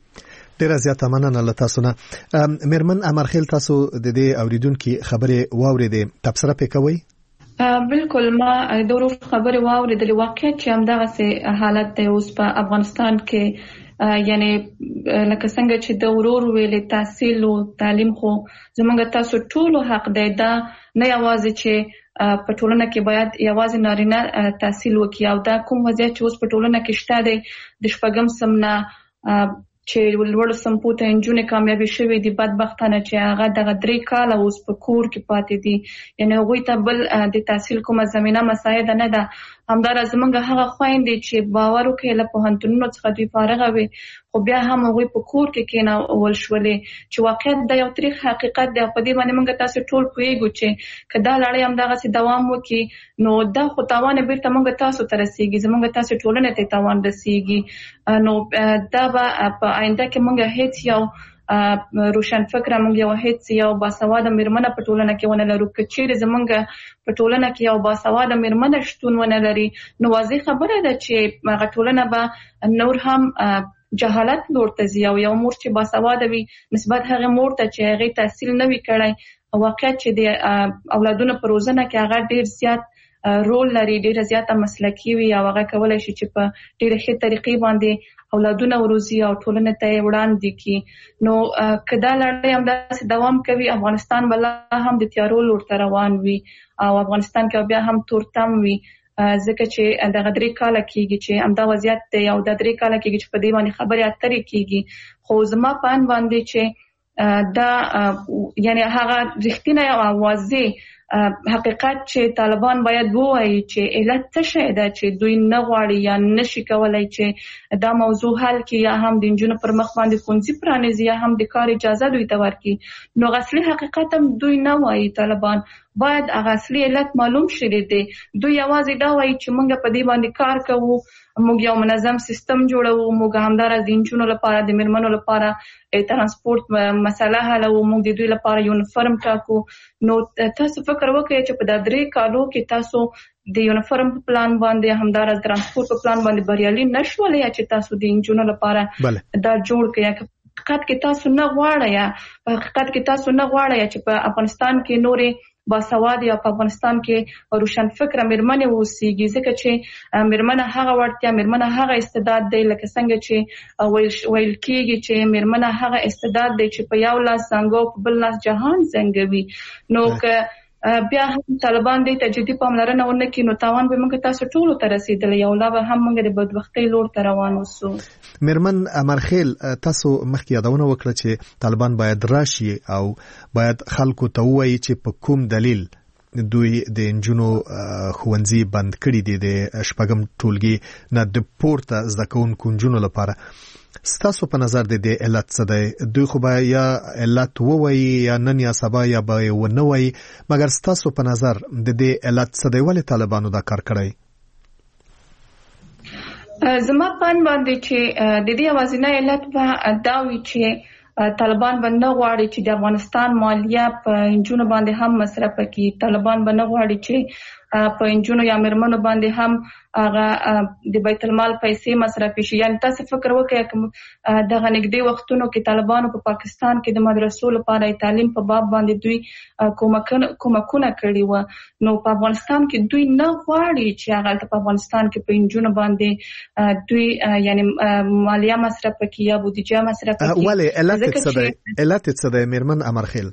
ډیره زیاته مننه له تاسو نه. میرمن امرخیل، تاسو د دې اوریدونکو خبرې واورېدې، تبصره پې کوئ؟ بالکل، ما د ورور خبرې واورېدلې. واقعیت چې همدغسې حالت دی اوس په افغانستان کې، یعنی لکه څنګه چې د ورور ویلې تحصیل او تعلیم خو زموږ تاسو ټولو حق دی. دا نه یوازې چې په ټولنه کې باید یوازې نارینه تحصیل وکړي او دا کوم وضعیت چې اوس په ټولنه کې شته دی د شپږم سم نه چې لوړ سمپو ته نجونې کامیابي شوي دي، بدبختانه چې هغه دغه درې کاله اوس په کور کې پاتې دي، یعنې هغوی ته بل د تحصیل کومه زمینه مساعده نه ده. همداراز زموږ هغه خویندې چې باور وکړي له پوهنتونونو څخه دوی فارغه وي خو بیا هم هغوی په کور کې کېنول شولې، چې واقعیت دا یو تریخ حقیقت دی او په دې باندې موږ تاسو ټول پوهېږو چې که دا لړۍ همدغسې دوام وکړي نو دا خو تاوان یې بېرته موږ تاسو ته رسېږي، زموږ تاسو ټولنې ته تاوان رسېږي. نو دا به په آینده کې موږ هیڅ یو روشن فکره موږ یو هیڅ یو باسواده میرمنه په ټولنه کې ونه لرو. که چیرې زموږ په ټولنه کې یو باسواده میرمنه شتون ونه لري نو واضح خبره ده چې هغه ټولنه به نور هم جهالت لور ته ځي او یو مور چې باسواده وي نسبت هغه مور ته چې هغې تحصیل نه وي کړی، واقعیت چې د اولادونو په روزنه کې هغه ډېر زیات رول لري، ډېره زیاته مسلکي وي او هغه کولی شي چې په ډېرې ښې طریقې باندې اولادونه وروزي او ټولنې ته یې وړاندې کړي. نو که دا لړۍ همداسې دوام کوي افغانستان به لا هم د تیارو لور ته روان وي او افغانستان کې بیا هم تورتم وي، ځکه چې دغه درې کاله کېږي چې همدا وضعیت دی او دا درې کاله کېږي چې په دې باندې خبرې اترې کېږي. خو زما په اند باندې چې دا یعنی هغه رښتینی او واضح حقیقت چې طالبان باید ووایي چې علت څه شی ده چې دوی نه غواړي یا نشي کولی چې دا موضوع حل کړي یا هم د نجونو پر مخ باندې ښوونځي پرانیزي یا هم د کار اجازه دوی ته ورکړي. نو اصلي حقیقت هم دوی نه وایي طالبان، باید هغه اصلي علت معلوم شي دی. دوی یوازې دا وایي چې موږ په دې باندې کار کوو، موږ یو منظم سیستم جوړو، موږ همدارس د انجونو لپاره د میرمنو لپاره ترانسپورت مسله حلوو، موږ د دوی لپاره یونیفورم ټاکو. نو تاسو فکر وکړئ چې په دا درې کالو کې تاسو د یونیفورم په پلان باندې همدارس ترانسپورت په پلان باندې بریالي نشولې چې تاسو د انجونو لپاره دا جوړ کړئ. حقیقت کې تاسو نه غواړئ په حقیقت کې تاسو نه غواړئ چې په افغانستان کې نورې باسواد یا په افغانستان کې روشن فکر میرمنې اوسېږي، ځکه چې میرمنه هغه وړتیا، میرمنه هغه استعداد دی لکه څنګه چې ویل کېږي چې میرمنه هغه استعداد دی چې په یو لاس زنګو په بل لاس جهان زنګوي. نو که بیا هم طالبان دې ته جدي پاملرنه ونه کړي نو تاوان به موږ تاسو ټولو ته رسېدلی او لا به هم موږ د بدبختۍ لور ته روان اوسو. میرمن امرخیل، تاسو مخکې یادونه وکړه چې طالبان باید راشي او باید خلکو ته ووایي چې په کوم دلیل دوی د انجونو ښوونځي بند کړي دي د شپږم ټولګي نه د پورته زده کوونکو نجونو لپاره. ستاسو په نظر د دې علت څه دی؟ دوی خو به یا علت ووایي یا نن یا سبا یا به یې ونه وایي، مګر ستاسو په نظر د دې علت څه دی؟ ولې طالبانو دا کار کړی؟ زما په اند باندې چې د دې یوازینی علت به دا وي چې طالبان به نه غواړي چې د افغانستان مالیه په انجونو باندې هم مصرف کړي. طالبان به نه غواړي چې په انجونو یا میرمنو باندې هم هغه د بیت المال پیسې مصرف شي. یعنی تاسو فکر وکړئ چې دغه نږدې وختونو کې طالبانو په پاکستان کې د مدرسو لپاره تعلیم په باب باندې دوی کومکونه کړي و، نو په افغانستان کې دوی نه غواړي چې هغه په افغانستان کې په انجونو باندې دوی یعنی مالیه مصرف کړي یا بودیجه مصرف کړي. ولې علت څه دی؟ علت څه دی میرمن امرخیل؟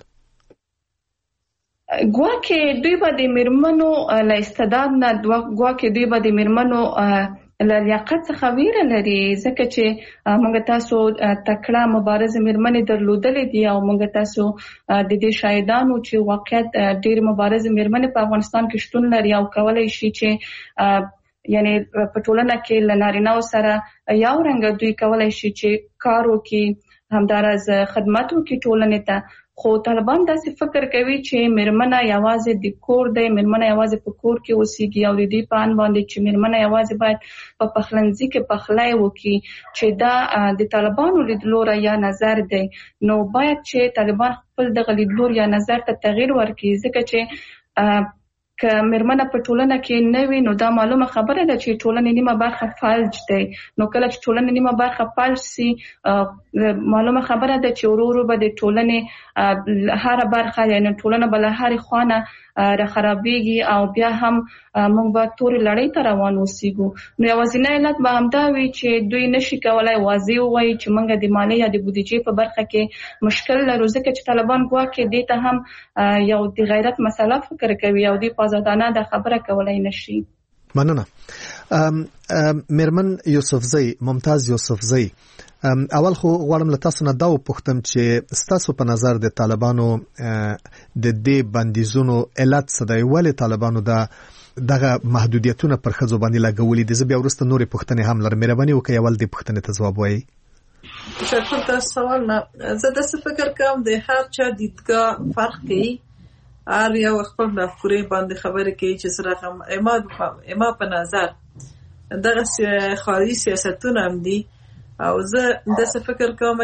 ګواکې دوی به د میرمنو له استعداد نه ګواکې دوی به د میرمنو له لیاقت څخه ویره لري، ځکه چې موږ تاسو تکړه مبارزه میرمنې درلودلې دي او موږ تاسو د دې شاهدانو چې واقعیت ډېر مبارزه میرمنې په افغانستان کې شتون لري او کولای شي چې یعنی په ټولنه کې له نارینه‌و سره یو رنګه دوی کولای شي چې کار وکړي، همدارس خدمت وکړي ټولنې ته. خو طالبان داسې فکر کوي چې میرمنه یوازې د کور دی، میرمنه یوازې په کور کې اوسېږي او د دې په اند باندې چې میرمنه یوازې باید په پخلنځي کې پخلی وکړي، چې دا د طالبانو لیدلوری یا نظر دی. نو باید چې طالبان خپل دغه لیدلور یا نظر ته تغییر ورکړي، ځکه چې که میرمنه په ټولنه کې نه وي نو دا معلومه خبره ده چې ټولنې نیمه برخه فلج دی. نو کله چې ټولنې نیمه برخه فلج سي معلومه خبره ده چې ورو ورو به د ټولنې هر برخه یعنی ټولنه بل هر خوانه را خرابېږي او بیا هم موږ به تورې لړۍ ته روان اوسېږو. نو یوازینی علت به همدا وي چې دوی نشي کولای واضح ووایي چې موږ د مالیې یا د بودیجې په برخه کې مشکل لرو، ځکه چې طالبان ګواکې دې ته هم یو د غیرت مسله فکر کوي او دوی په ازادانه دا خبره کولای نشي. مننه. میرمن یوسفزۍ، ممتاز یوسفزۍ، اول خو غواړم له تاسو نه دا وپوښتم چې ستاسو په نظر د طالبانو د دې بندیزونو علت څه دی؟ ولې طالبانو دا دغه محدودیتونه پر ښځو باندې لګولي دي؟ زه بیا وروسته نورې پوښتنې هم لرم، مهرباني وکړئ اول دې پوښتنې ته ځواب وایي. شکر تاسو سوال نه، زه داسې فکر کوم د هر چا دیدګاه فرق کوي، هر یو خپل مفکورې باندې خبرې کوي چې سره اما په نظر دغه خارجي سیاستونه هم دي او زه داسې فکر کوم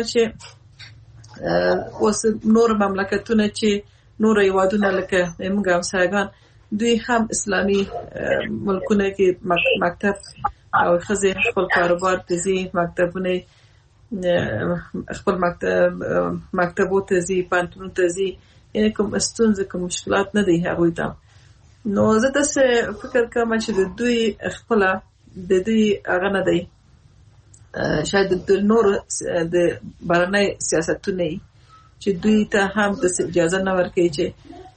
چې اوس نور مملکتونه چې نور هیوادونه لکه موږ همسایګان دوی هم اسلامي ملکونه کې مکتب او ښځې خپل کاروبار ته ځي، مکتبونه خپل مکتب مکتبو ته ځي، پوهنتونونو ته ځي، یعنې کوم ستونزې کوم مشکلات نه دی هغوی ته. نو زه داسې فکر کوم چې د دوی خپله د دوی هغه نه دی، شاید د نور د بهرنۍ سیاستونه چې دوی ته هم د اجازه نه ورکوي چې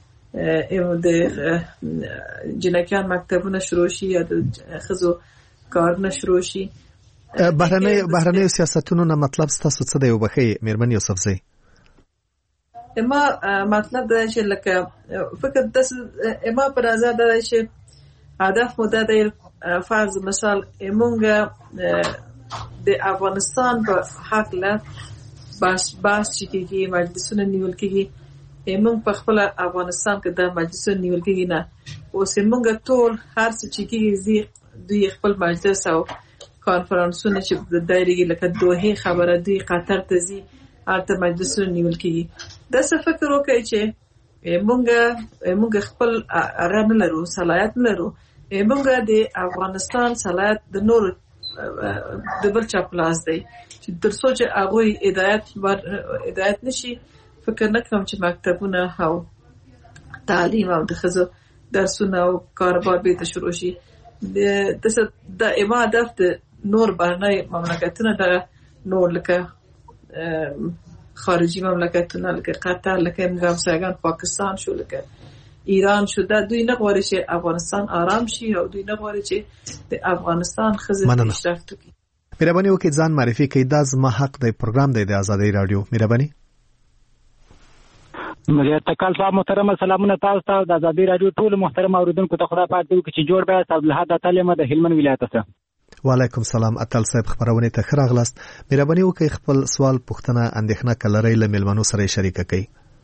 د جنکیان مکتبونه شروع شي یا د ښځو کارونه شروع شي. بهرنۍ بهرنۍ سیاستونو نه مطلب ستاسو څه دی وبښئ میرمن یوسفزۍ؟ ما مطلب دا چې لکه فکر داسې ما په نظر دا دی چې هدف مو دا دی، فرض مثال مونږ د افغانستان په حق له بحث بحث چې کېږي، مجلسونه نیول کېږي، موږ په خپل افغانستان کې د مجلس نیول کېږي نه، اوس موږ ټول هر څه چې کېږي دوی خپل مجلس او کانفرنسونه چې د دایرې لکه دوه خبره دی قطر ته ځي هلته مجلس نیول کېږي. دا څه فکر وکړئ چې موږ موږ خپل هغه نه لرو، صلاحیت نه لرو. موږ د افغانستان صلاحیت د نور د بل چا په لاس دی چې تر څو چې هغوی هدایت هدایت نشي. فکر نه کوم چې مکتبونه او تعلیم او د ښځو درسونه او کاروبار بیرته شروع شي. د ایما هدف د نور بهرنی مملکتونه دغه نور لکه خارجي مملکتونه لکه قطر، لکه موږ همسایگان پاکستان شو، لکه ایران شو، دا دوی نه غواړي چې افغانستان آرام شي او دوی نه غواړي چې د افغانستان ښځې پیشرفت وکړي. مهرباني وکړئ ځان معرفي کړئ. دا زما حق دی پروګرام دی د آزادۍ رادیو. مهرباني. مګر تکل صاحب محترم سلامونه تاسو ته د آزادۍ رادیو ټول محترم اوریدونکو ته خدای پاک دې وکړي چې جوړ به عبدالحد اتل د هلمند ولایت څخه. وعلیکم سلام اتل صاحب، خبرونه ته ښه راغلاست. مهرباني وکړئ خپل سوال پوښتنه اندېښنه کلري له مېلمنو سره شریک کړئ.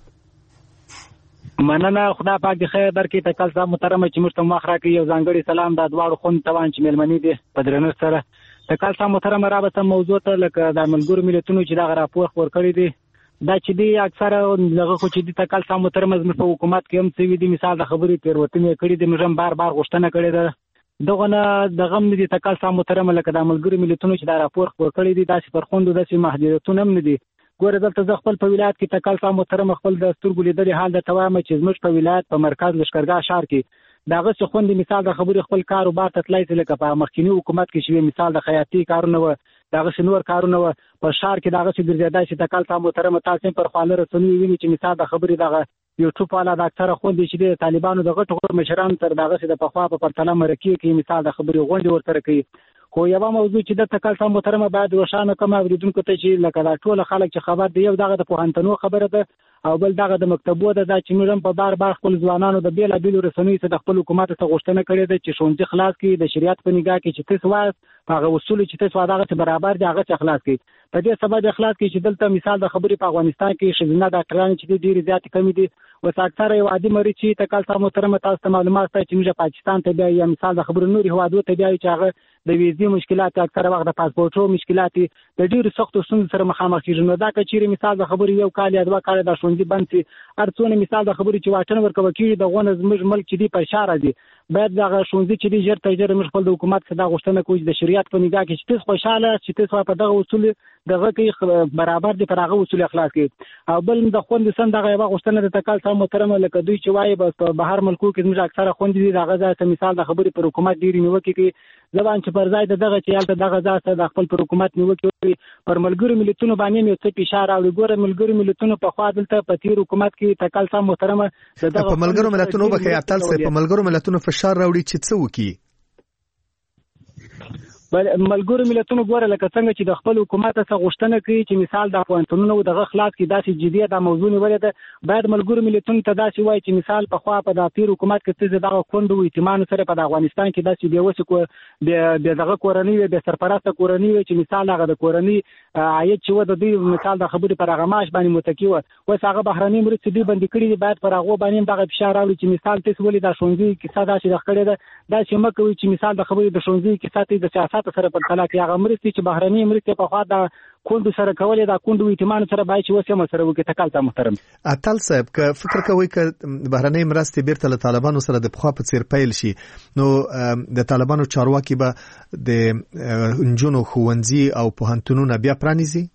مننه، خدای پاک دې خیر درکړي. تکل صاحب محترم چې موږ ته مخ راکړي یو ځانګړي سلام د دواړو خوند توان چې مېلمنې دي په درنښت سره. تکل صاحب محترم رابطه موضوع ته لکه د ملګرو ملتونو چې دا راپور خبر کړی دی دا چې دی اکثره دغه خو چې د تکل صاحب محترم زموږ په حکومت کې هم څه وي دي مثال د خبرې تیروتنې کړې دي، موږ هم بار بار غوښتنه کړې ده دغه نه دغه هم دي تکل صاحب محترم لکه د ملګرو ملتونو چې دا راپور خبر کړی دی داسې پر خوندو داسې محدودیتونه هم نه دي. ګوره دلته زه خپل په ولایت کې تکل صاحب محترم خپل د سترګو لیدلې حال د توایم چې زموږ په ولایت په مرکز لشکرګاه ښار کې دغه څه خوندې مثال د خبرې خپل کاروبار ته تللی چې لکه په مخکینی حکومت کې شوی مثال د خیاطي کارونه و دغه نور کارونه و په ښار کې دغه څه ګرځېدای چې تکل صاحب محترم تاسو پر خواله رسنیو ویني چې مثال د خبرې دغه یوټیوب والا د اکثره خوندې چې د طالبانو د غټو غټو مشرانو تر دغه څه د پخوا په پرتله مرکې کې مثال د خبرې غونډې ورسره کوي. خو یوه موضوع چې د تکل صاحب محترم باید روښانه کوم اوریدونکو ته چې لکه دا ټول خلک چې خبر دی یو دغه د پوهنتونو خبره ده او بل دغه د مکتبو ده چې موږ هم په بار بار خپل ځوانانو د بیلابیلو رسنیو څخه د خپل حکومت څخه غوښتنه کړې ده چې ښوونځي خلاص کړي د شریعت په نگاه کې چې تاسو وایي هغه اصول چې تاسو دغه برابر دي هغه خلاص کړي. په دې سبب اخلاص کې چې دلته مثال د خبرې په افغانستان کې ښځینه ډاکټران چې ډېری زیات کمی دي اوس اکثره یو عادي مریض چې تکل صاحب محترم تاسو ته معلومات ته چې موږ پاکستان ته بیا یا مثال د خبرو نوري هوادو ته بیا چې هغه د ویزې مشکلات اکثره وخت د پاسپورټو مشکلات د ډېرو سختو ستونزو سره مخامخ کېږي. نو دا که چیرې مثال د خبرې یو کال یا دوه کاله د ښوونځي بند شي هر څونه مثال د خبرې چې واټن ورکول کېږي دغه نه زموږ ملک چې دی په شا راځي باید دغه ښوونځي چې دی ژر تر ژره موږ خپل د حکومت څخه دا غوښتنه کوو چې د شریعت په نگاه کې چې تاسو خوشحاله چې تاسو په دغه اصول دغه کې برابر دي پر هغه اصول اخلاص کړي. او بل د خوند سند دغه یو غوښتنه د تکل صاحب محترم لکه دوی چې وایي بس په بهر ملکو کې موږ اکثره خوند دي دغه ځای مثال د خبرې پر حکومت ډېری نیوکې کوي ځبان چې پر ځای دغه چې یالته دغه ځای د خپل پر حکومت نیوکې پر ملګرو ملتونو باندې یو څه فشار راوړي. ګوره ملګرو ملتونو په خوا دلته په تیر حکومت کې تکل صاحب محترم دغه په ملګرو ملتونو به کې اتل سه په ملګرو ملتونو فشار راوړي چې څه وکړي. بل ملګرو ملتونو ګوره لکه څنګه چې د خپل حکومت څخه غوښتنه کوي چې مثال د پوهنتونونو دغه خلاص کې داسې جدي د موضوع نیولې ده باید ملګرو ملتونو ته داسې وایي چې مثال په خوا په د تیر حکومت کې څه دغه کوندو ایتمانو سره په افغانستان کې داسې به وسه کو به دغه کورنۍ به سرپرسته کورنۍ چې مثال هغه د کورنۍ عاید چې و د دې مثال د خبرې پر هغه معاش باندې متکی و اوس هغه بهرنۍ مرستې دی بندي کړي باید پر هغه باندې دغه فشار راوړي چې مثال تاسو ولې د ښوونځي کې ساده شي د خړې ده داسې مکوي چې مثال د خبرې د ښوونځي کې ساتي د سیاست سره په تلاک هغه مرستې چې بهرنۍ مرستې په خوا د کوندو سره کولې دا کوندو ایتمان سره باید چې وسه مسره وکړي. تکل صاحب محترم اتل صاحب که فکر کوي ک بهرنۍ مرستې بیرته له طالبانو سره د پخوا په څیر پیل شي نو د طالبانو چارواکي به د انجونو ښوونځي او پوهنتونونه بیا پرانیزي؟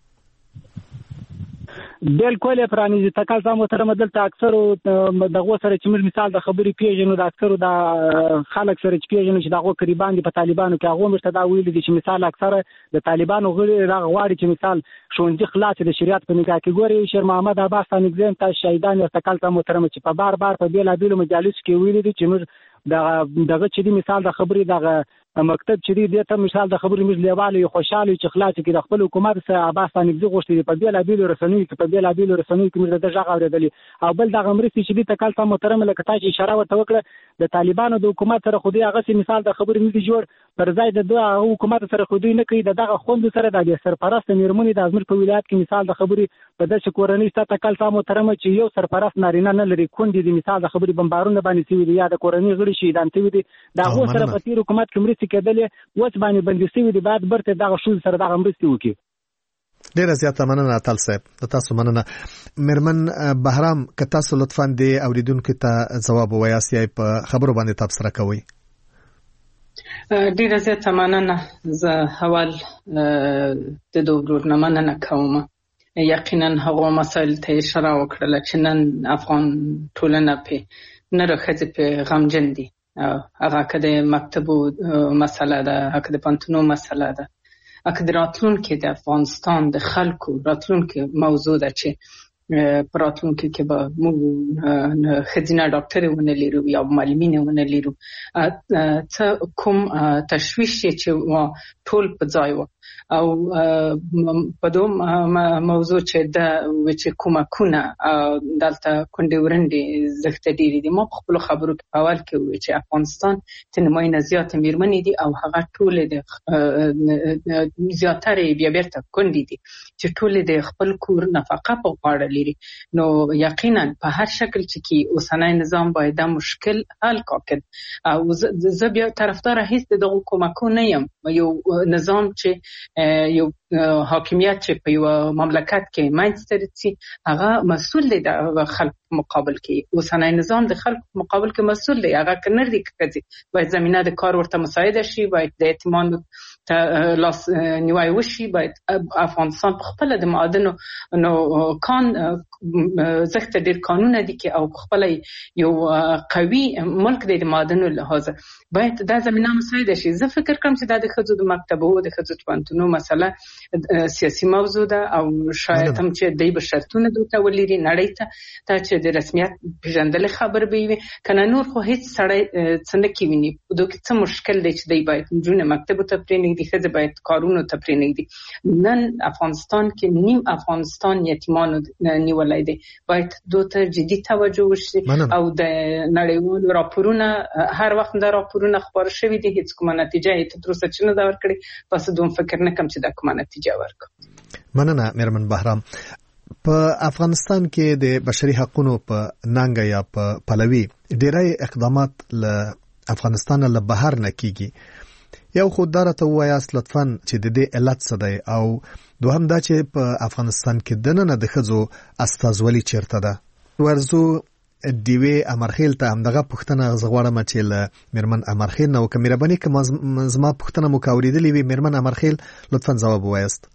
بالکل پرانیزي. تکل صاحب محترم دلته اکثرو دغه سره چې موږ مثال د خبرې پیژنو د اکثرو د خلک سره چې پیژنو چې دغه قریبان دي په طالبانو کې هغه مرته دا ویل دي چې مثال اکثره د طالبانو غړي دغه غواړي چې مثال ښوونځي خلاص د شریعت په نگاه کې ګوري. شیر محمد عباس تانګزم تاسو شهیدان او تکل صاحب محترم چې په بار بار په بیلابیلو مجالس کې ویل دي چې موږ دغه دغه چې مثال د خبرې دغه مکتب چې دی ته مثال د خبرې مز لیواله خوشاله چې خلاص کې د خپل حکومت سره عباس باندې غوښتي په بیل ابیل رسنوي کې په بیل ابیل رسنوي کې موږ د ځای غوړېدلی او بل د غمرسي چې د تکال ته محترم لکه تاسو اشاره ورته وکړه د طالبانو د حکومت سره خو دې هغه مثال د خبرې مز جوړ پر ځای د دوه حکومت سره خو دوی نه کوي دغه خوند سره د سرپرست میرمنې د ازمیر په ولایت کې مثال د خبرې په داسې کورنۍ ست تکال ته محترم چې یو سرپرست نارینه نه لري کندې د مثال د خبرې بمبارونه باندې سوي دي یا د کورنۍ غړي شهیدان شوي دي دا هو سره په تیر حکومت کې مرستې کېدلې اوس باندې بندي شوي دي بعد برته دغه شول سره دغه مرستې وکړي. ډیره زیاته مننه تل صاحب د تاسو مننه. میرمن بهرام که تاسو لطفا د اوریدونکو ته ځواب وایاست په خبرو باندې تبصره کوئ. ډیره زیاته مننه. زه حوال د دوه مننه کوم. یقینا هغه مسائل ته اشاره وکړه چې نن افغان ټولنه په نه راخځي په غمجن دي. هغه کده مکتبو مسله ده، هغه د پانتونو مسله ده، هغه د راتلونکي د افغانستان د خلکو راتلونکي موضوع ده چې په راتلونکي کې به موږ ښځینه ډاکټرې ونه لرو یا معلمینې ونه لرو. څه کوم تشویش چې ټول په ځای و او په دوم موضوع چې د چې کومکونه دلته کونډې ورندې زښته ډېرې دي. ما په خپلو خبرو کې په اول کې وویل چې افغانستان ته نیمایي زیاتې میرمنې دي او هغه ټولې د زیاتره بیا بیرته کونډې دي چې ټولې د خپل کور نفقه په غاړه لري. نو یقینا په هر شکل چې اوسنی نظام باید دا مشکل حل کړي او زه بیا طرفدار هیڅ دغه کومکو نه یم. یو نظام چې یو حاکمیت چې په یو مملکت کې منځته راځي هغه مسؤل دی د خلک مقابل کې. اوسنی نظام د خلک مقابل کې مسؤل دی. هغه کنه دی کړي باید زمينه د کار ورته مساعده شي، باید د اعتماد ته لاس نیوای وشي، باید افغانستان په خپل د معادنو نو کان زخت ډیر قانون دي کې او خپل یو قوي ملک د معادنو لحاظ باید د زمينه مساعده شي. زه فکر کوم چې د خځو د مکتبو د خځو پانتونو مسله سیاسي موضوع ده او شاید هم چې د بشرتونه دوته ولري نړۍ ته ته چې د رسمیت پیژندل خبر به وي کنه نور خو هیڅ سړی څنګه کیویني دوی څه مشکل دی چې دی باید جون مکتب ته پرېنګ دي خځه باید کارونه ته پرېنګ دي. نن افغانستان کې نیم افغانستان یتیمانو نیولای دي. باید دوته جدي توجه وشي او د نړیوالو راپورونه هر وخت د راپورونه خبر شوي دي هیڅ کومه نتیجه یې تر اوسه چې نه دا ورکړي پس دوم فکر نه کوم چې دا کومه نتیجه ورکړي. مننه میرمن بهرام. په افغانستان کې د بشري حقوقو په نانګه یا په پلوي ډېری اقدامات له افغانستان له بهر نه کیږي. یو خو دارته وایاست لطفاً چې د دې علت څه دی او دوهم دا چې په افغانستان کې دننه د ښځو استازولي چیرته ده. ورزو دیوی امرخیل ته همدغه پښتنه غواړم چې له میرمن امرخیل نو که مهرباني کوم زما پښتنه مو کاوریدلې وي میرمن امرخیل لطفاً ځواب وایاست.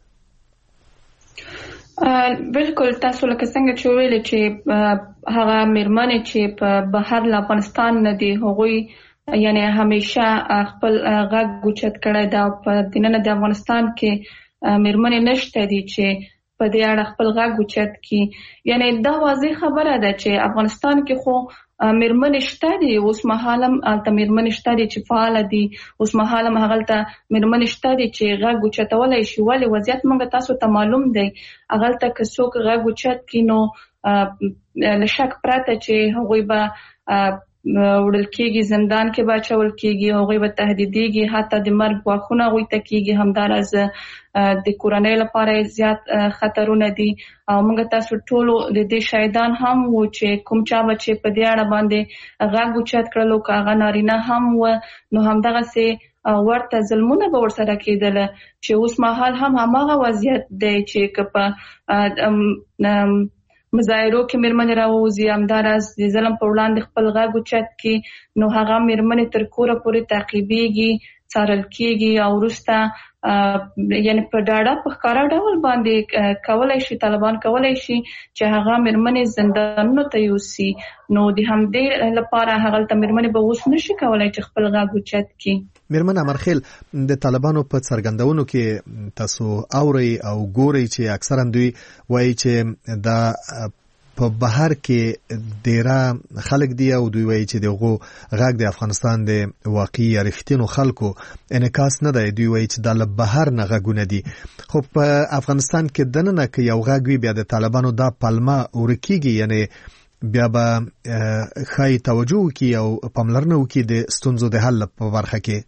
بالکل تاسو لکه څنګه چې ویل چې هغه میرمنې چې په بهر له افغانستان نه دي هغوی یعنی همیشه خپل غږ اوچت کړی دا په دننه د افغانستان کې میرمنې نشته دي چې په دې اړه خپل غږ اوچت کړي. یعنی دا واضح خبره ده چې افغانستان کې خو میرمنې شته دي اوس مهالم البته میرمنې شته دي چې فعال دي اوس مهالم هغلته میرمنې شته دي چې غږ اوچتولای شي. ولې وضعیت موږ تاسو ته معلوم دی هغلته که څوک غږ اوچت کړي نو لشک پراته چې هغوی به وړل کېږي زندان کې به اچول کېږي هغوی به تهدیدېږي حتی د مرګ ګواښونه هغوی ته کېږي. همداراز د کورنۍ لپاره زیات خطرونه دي او موږ تاسو ټولو د دې شاهدان هم وو چې کوم چا به چې په دې اړه باندې غږ اوچت کړلو که هغه نارینه هم و نو همدغسې ورته ظلمونه به ورسره کېدله چې اوس مهال هم هماغه وضعیت دی چې که په مظاهرو کې میرمنې راووځي همداراز د ظلم په وړاندې خپل غږ اوچت کړي نو هغه میرمنې تر کوره پورې تعقیبېږي څارل کېږي او وروسته یعنی په ډاډه په ښکاره ډول باندې کولی شي طالبان کولی شي چې هغه میرمنې زندانونو ته یوسي. نو د همدې لپاره هغلته میرمنې به اوس نشي کولی چې خپل غږ اوچت کړي. میرمن امرخیل د طالبانو په څرګندونو کې تاسو اوري او ګوري چې اکثرا دوی وایي چې دا په بهر کې ډیره خلک دی او دوی وایي چې دغه غږ د افغانستان د واقعي رښتینو خلکو انعکاس نه دی. دوی وایي چې د بهر نه غږونه دي، خو په افغانستان کې دننه کې یو غږ وي بیا د طالبانو دا پلمه ورکیږي، یعنی بیا به خای توجه وکي او پاملرنه وکي د ستونزو د حل په برخه کې.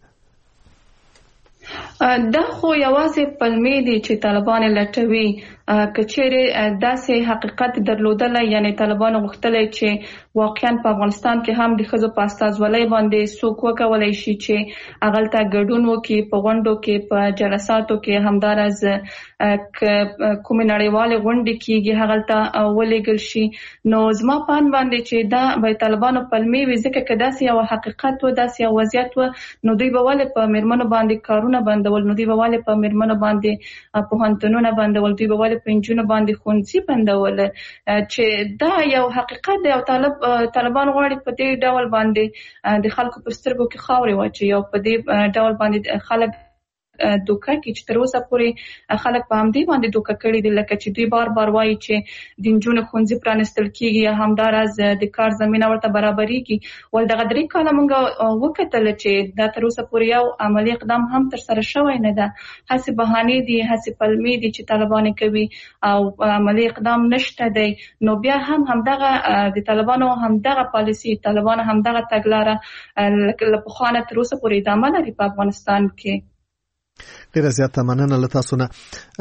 دا خو یوازې پلمې دي چې طالبان لټوي. کچېره داسې حقیقت درلودل، یعنی طالبان غوښتل چې واقعا په افغانستان کې هم د ښځو په استازولۍ باندې څوک وکولای شي چې هغلته ګډون وکړي، په غونډو کې په جلساتو کې همدارز کومې نړیوالې غونډې کېږي هغلته ولېږل شي. نو زما په اند باندې چې دا به طالبانو پلمې وي، ځکه که داسې یو حقیقت و، داسې یو وضعیت و، نو دوی به ولې په میرمنو باندې کارونه بندول، نو دوی به ولې په میرمنو باندې پوهنتونونه بندول، دوی به ولې په نجونو باندې ښوونځي بندول. چې دا یو حقیقت دی او طالب طالبان غواړي په دې ډول باندې د خلکو په سترګو کې خاورې واچوي او په دې ډول باندې خلک دوکه کې چې تر اوسه پورې خلک په همدې باندې دوکه کړي دي، لکه چې دوی بار بار وایي چې د نجونو ښوونځي پرانیستل کېږي یا همداراز د کار زمینه ورته برابرېږي. ول دغه درې کاله موږ وکتل چې دا تر اوسه پورې یو عملي اقدام هم ترسره شوی نه ده. هسې بهانې دي، هسې پلمې دي چې طالبان کوي او عملي اقدام نشته دی. نو بیا هم همدغه د طالبانو همدغه پالیسي، طالبان همدغه تګلاره له پخوانه تر اوسه پورې ادامه لري په افغانستان کې. ډیره زیاته مننه له تاسو نه.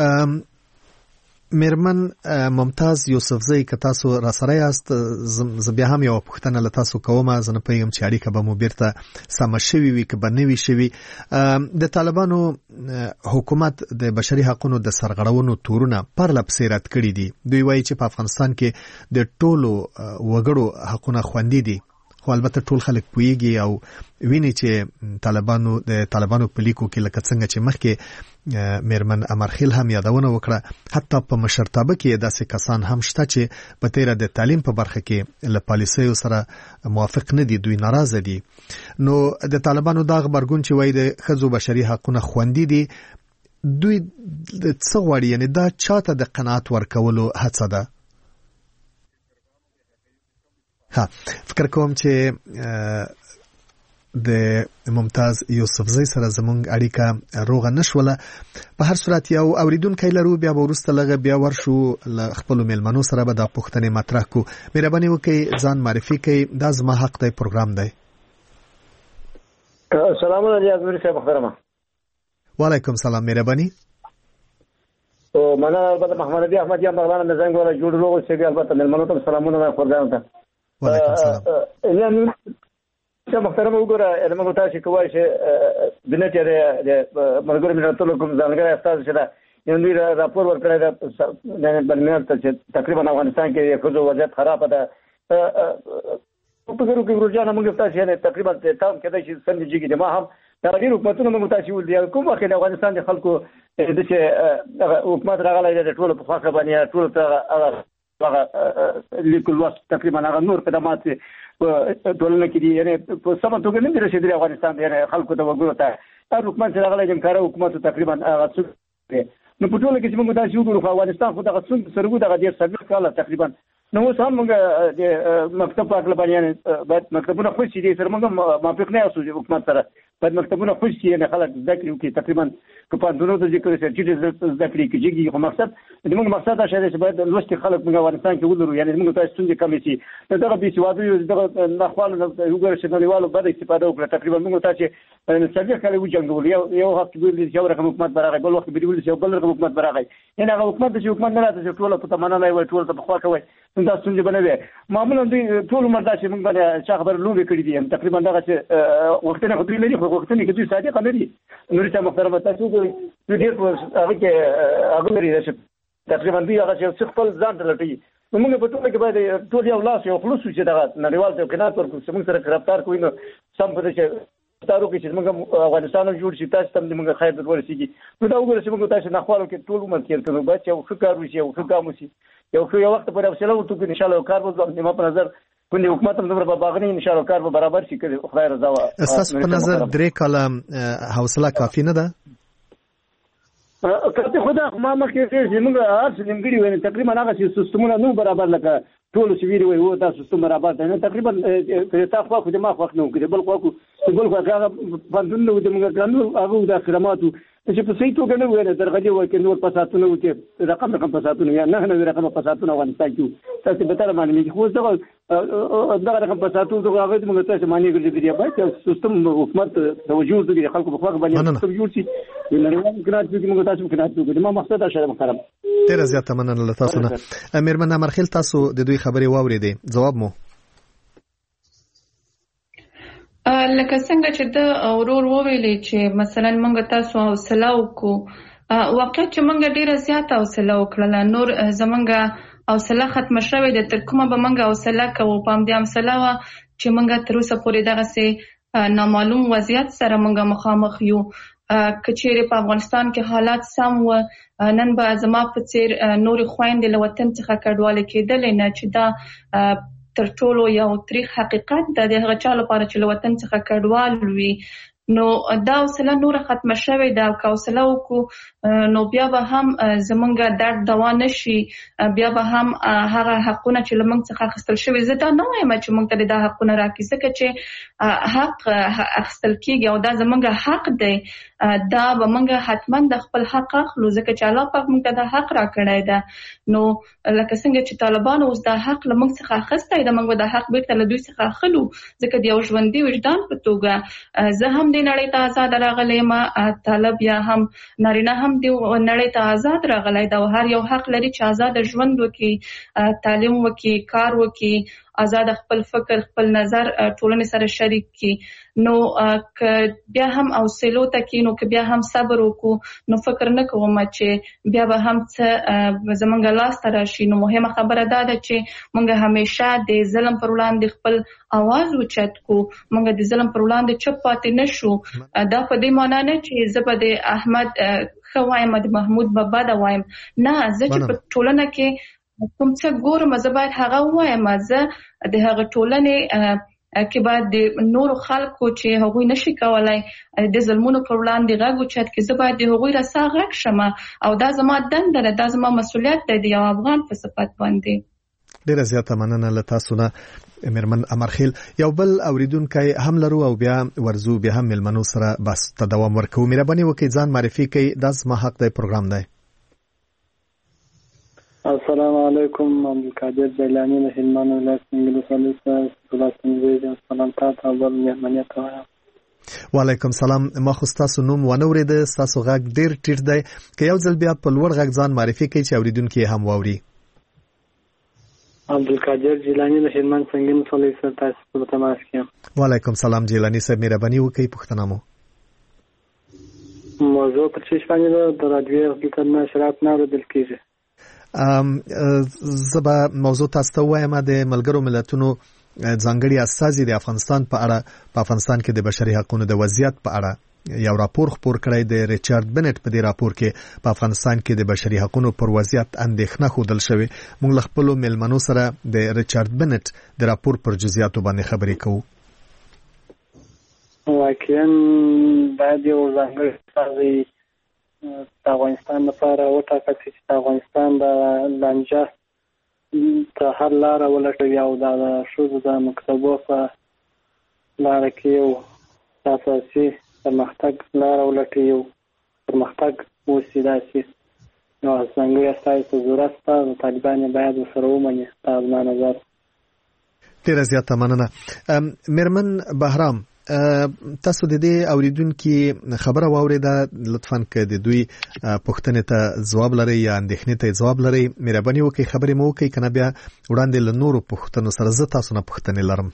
میرمن ممتاز یوسفزۍ، که تاسو را سره یاست، زه بیا هم یو پوښتنه له تاسو کوم. زه نه پوهیږم چې اړیکه به مو بیرته سمه شوې وي که به نه وي شوې. د طالبانو حکومت د بشري حقونو د سرغړونو تورونه پرله پسې رد کړي دي. دوی وایي چې په افغانستان کې د ټولو وګړو حقونه خوندي دي، خو البته ټول خلک پوهیږي او ویني چې طالبانو د طالبانو په لیکو کې لکه څنګه چې مخکې میرمن امرخیل هم یادونه وکړه، حتی په مشرتابه کې داسې کسان هم شته چې په تیره د تعلیم په برخه کې له پالیسیو سره موافق نه دي، دوی ناراضه دي. نو د طالبانو دا غبرګون چې وایي د ښځو بشري حقونه خوندي دي، دوی څه غواړي؟ یعنی دا چاته د قناعت ورکولو هڅه ده؟ ها فکر کوم چې د ممتاز یوسفزۍ سره زمونږ اړیکه روغه نشوله. په هر صورت یو اوریدونکی لرو، بیا به وروسته لږه بیا ورشو له خپلو میلمنو سره به دا پوښتنې مطرح کړو. مهرباني وکړئ ځان معرفي کړئ، دا زما حق دی پروګرام دی. سلام علیکم ازمیر صاحب محترمه. وعلیکم سلام، مهرباني. او مننه البته محمد علی احمدی هم بغلان مې زنګ ولا جوړ روغ اوسېږي. البته میلمنو ته سلامونه خورځم ته. وعلیکم سلام. یعنی چې محترم وګوره موږ تاسو کوی چې د نت د مرګور ملتونو کوم ځانګړی استاد چې دا یو نوی راپور ورکړی دا د بلمنت چې تقریبا افغانستان کې یو څه وضعیت خراب ده. په ګورو کې ورجانه موږ تاسو یې تقریبا تام کېدای شي څنګه جګی ما هم تغیر حکومتونو موږ تاسو ول کوم وخت د افغانستان د خلکو د چې حکومت راغلی د ټولو په خاطر باندې ټول ته هغه لیکل واس تقریبا هغه نور خدمات په ټولنه کې دي، یعنی په سم توګه نه رسیدلی افغانستان د خلکو ته وګورو ته هر حکومت چې راغلی د کار حکومت تقریبا هغه څه نو په ټولنه کې چې موږ تاسو وګورو افغانستان خو دغه څنګه سرګو دغه ډیر څلور کاله تقریبا نو اوس هم موږ د مکتب په اړه باندې باید مکتبونه خوشي دي سره موږ موافق نه یو حکومت سره باید مکتبونه خوشي نه خلک ذکر وکړي. تقریبا که په دونو د ذکر سره چې ذکر کیږي خو مقصد د موږ مقصد دا شی چې باید لوست خلک موږ افغانستان کې ولرو، یعنی موږ تاسو څنګه کمی شي دغه به سوادو دغه نخوالو وګورئ چې نړیوالو بده استفاده وکړه. تقریبا موږ تاسو څلور کاله وجنګول یو یو وخت ویل چې یو رقم حکومت برابر بل وخت ویل چې بل رقم حکومت برابر، یعنی هغه حکومت چې حکومت نه راځي ټول په تمنا نه وي ټول په خوا کوي دا څنګه بنوي معمولا دوی ټول مردا چې موږ باندې چا خبر لوبي کړی دي تقریبا دغه چې وختونه خو دوی لري خو وختونه کې دوی صادق نه دي. نور ته محترم تاسو دوی ډېر هغه کې هغه لري چې تقریبا دوی هغه چې خپل ځان ته لټي. نو موږ په ټول کې باید ټول یو لاس یو خلوص چې دغه نړیوال ته قناعت ورکړو چې موږ سره رفتار کوي نو سم په دې تارو کې چې موږ افغانستان جوړ شي تاسو ته موږ خیر ورسیږي. نو دا وګورئ چې موږ تاسو نه خپلو کې ټول عمر کې کړو بچ یو ښه کار وشي یو ښه کار وشي یو ښه یو وخت پر افسله وته کې ان شاء الله کار وځي. ما په نظر کوم حکومت هم دغه باغنی ان شاء الله کار به برابر شي کړي خدای رضا وا. اساس په نظر درې کاله حوصله کافی نه ده؟ کته خدا ما مخکې چې موږ هر څه نیمګړي وایو تقریبا هغه چې سیستمونه نو برابر لکه ټول سویری وي او تاسو سیستم برابر دی نه تقریبا تاسو خو خو ما خو نه کوي بل خو بل خو هغه باندې نو د موږ ګرانو هغه د خدماتو چې په صحیح توګه نه وایي درغلي وایي کې نور پساتونه وکي رقم رقم پساتونه یا نه نه رقم پساتونه افغانستان کې تاسو به تر باندې خو څنګه دا رقم پساتونه دغه هغه موږ تاسو معنی ګرځي دی باید سیستم حکومت توجه د خلکو په خوا باندې سیستم جوړ شي نړیوال قناعت کې موږ تاسو قناعت وکړو ما مقصد دا شرم خراب ډیر زیات مننه له تاسو نه میرمن امرخیل تاسو د دوی خبري واوریدې جواب مو لکه څنګه چې د اورور وویلې چې مثلا موږ تاسو حوصله وکړو واقعا چې موږ ډیره زیاته حوصله وکړله نور زمونږ حوصله ختمه شوې ده تر کومه به موږ حوصله کوو په همدې حوصله وه چې موږ تر اوسه پورې دغسې نامعلوم وضعیت سره موږ مخامخ یو که چیرې په افغانستان کې حالات سم و نن به زما په څیر نورې خویندې له وطن څخه کډوالې کېدلې نه چې دا تر ټولو یو تریخ حقیقت ده د هغه چا لپاره چې له وطن څخه کډوال وي نو دا حوصله نوره ختمه شوې ده او که حوصله وکړو نو بیا به هم زمونږ درد دوا نشي بیا به هم هغه حقونه چې له موږ څخه اخیستل شوي زه دا نه وایم چې موږ ته دا حقونه راکړي ځکه چې حق اخیستل کېږي او دا زمونږ حق دی دا به موږ حتما د خپل حق اخلو ځکه چې الله پاک موږ ته دا حق راکړی ده نو لکه څنګه چې طالبانو اوس دا حق له موږ څخه اخیستی ده موږ به دا حق بیرته له دوی څخه اخلو ځکه د یو ژوندي وجدان په توګه زه هم دې نړۍ ته آزاد راغلی یم طالب یا هم نارینه هم دې نړۍ ته آزاد راغلی ده او هر یو حق لري چې آزاد ژوند وکړي تعلیم وکړي کار وکړي آزاد خپل فکر خپل نظر ټولنې سره شریک کړي نو که بیا هم حوصلو ته کښېنو که بیا هم صبر وکړو نو فکر نه کوم چې بیا به هم څه زمونږ لاس ته راشي نو مهمه خبره دا ده چې موږ همیشه د ظلم پر وړاندې خپل اواز اوچت کړو موږ د ظلم پر وړاندې چپ پاتې نه شو دا په دې معنا نه چې زه به د احمد ښه وایم د محمود به بده وایم نه زه چې په ټولنه کې کوم څه ګورم زه باید هغه ووایم زه د هغه ټولنې کې باید د نورو خلکو چې هغوی نشي کولای د ظلمونو پر وړاندې غږ اوچت کړي زه باید د هغوی رسا غږ شم او دا زما دنده ده دا زما مسؤلیت دی د یو افغان په صفت باندې ډیره زیاته مننه له تاسو نه میرمن امرخیل یو بل اوریدونکی هم لرو او بیا ورزو بیا هم ملمنو سره بس ته دوام ورکوو مهرباني وکړئ ځان معرفي کړئ دا زما حق دی پروګرام دی السلام علیکم عبدالقادر جیلانی له هلمند ولایت انګلیس ولایت ولایت سلام تاسو او بل مهمانیت وایم وعلیکم سلام ما خو تاسو نوم ونه اورېده تاسو غږ ډیر ټیټ دی که یو ځل بیا په لوړ غږ ځان معرفي کړئ چې اوریدونکي هم واوري عبدالقادر جیلانی له هلمند څنګه مسولې سره تاسو په تماس کې وعلیکم سلام جیلانی صاحب مهرباني وکړئ پوښتنه مو موضوع پر څه باندې د رادیو حقیقت نشرات نه اورېدل کېږي ام زبا موضوع تاسو ته وایم د ملګرو ملتونو ځانګړي استازي د افغانستان په اړه په افغانستان کې د بشري حقوقو د وضعیت په اړه یو راپور خپور کړی د ریچارډ بنټ په دې راپور کې په افغانستان کې د بشري حقوقو پر وضعیت اندېښنه ښودل شوې موږ له خپلو ملمنو سره د ریچارډ بنټ د راپور پر جزئیاتو باندې خبرې کوو واقعا باید یو ځانګړی استازی د افغانستان لپاره وټاکل شي چې د افغانستان د لانجه ته حل لاره ولټوي او د ښځو د مکتبو په لاره کې یو اساسي پرمختګ لاره ولټوي یو پرمختګ وشي داسې نو ځانګړي استازي ته ضرورت شته د طالبان باید ورسره ومني دا زما نظر ډېره زیاته مننه میرمن بهرام تاسو د دې اوریدونکو خبره واوریده لطفاً که د دوی پوښتنې ته ځواب لري یا اندېښنې ته ځواب لري مهرباني وکړئ خبرې مو وکړئ کنه بیا وړاندې له نورو پوښتنو سره زه تاسو نه پوښتنې لرم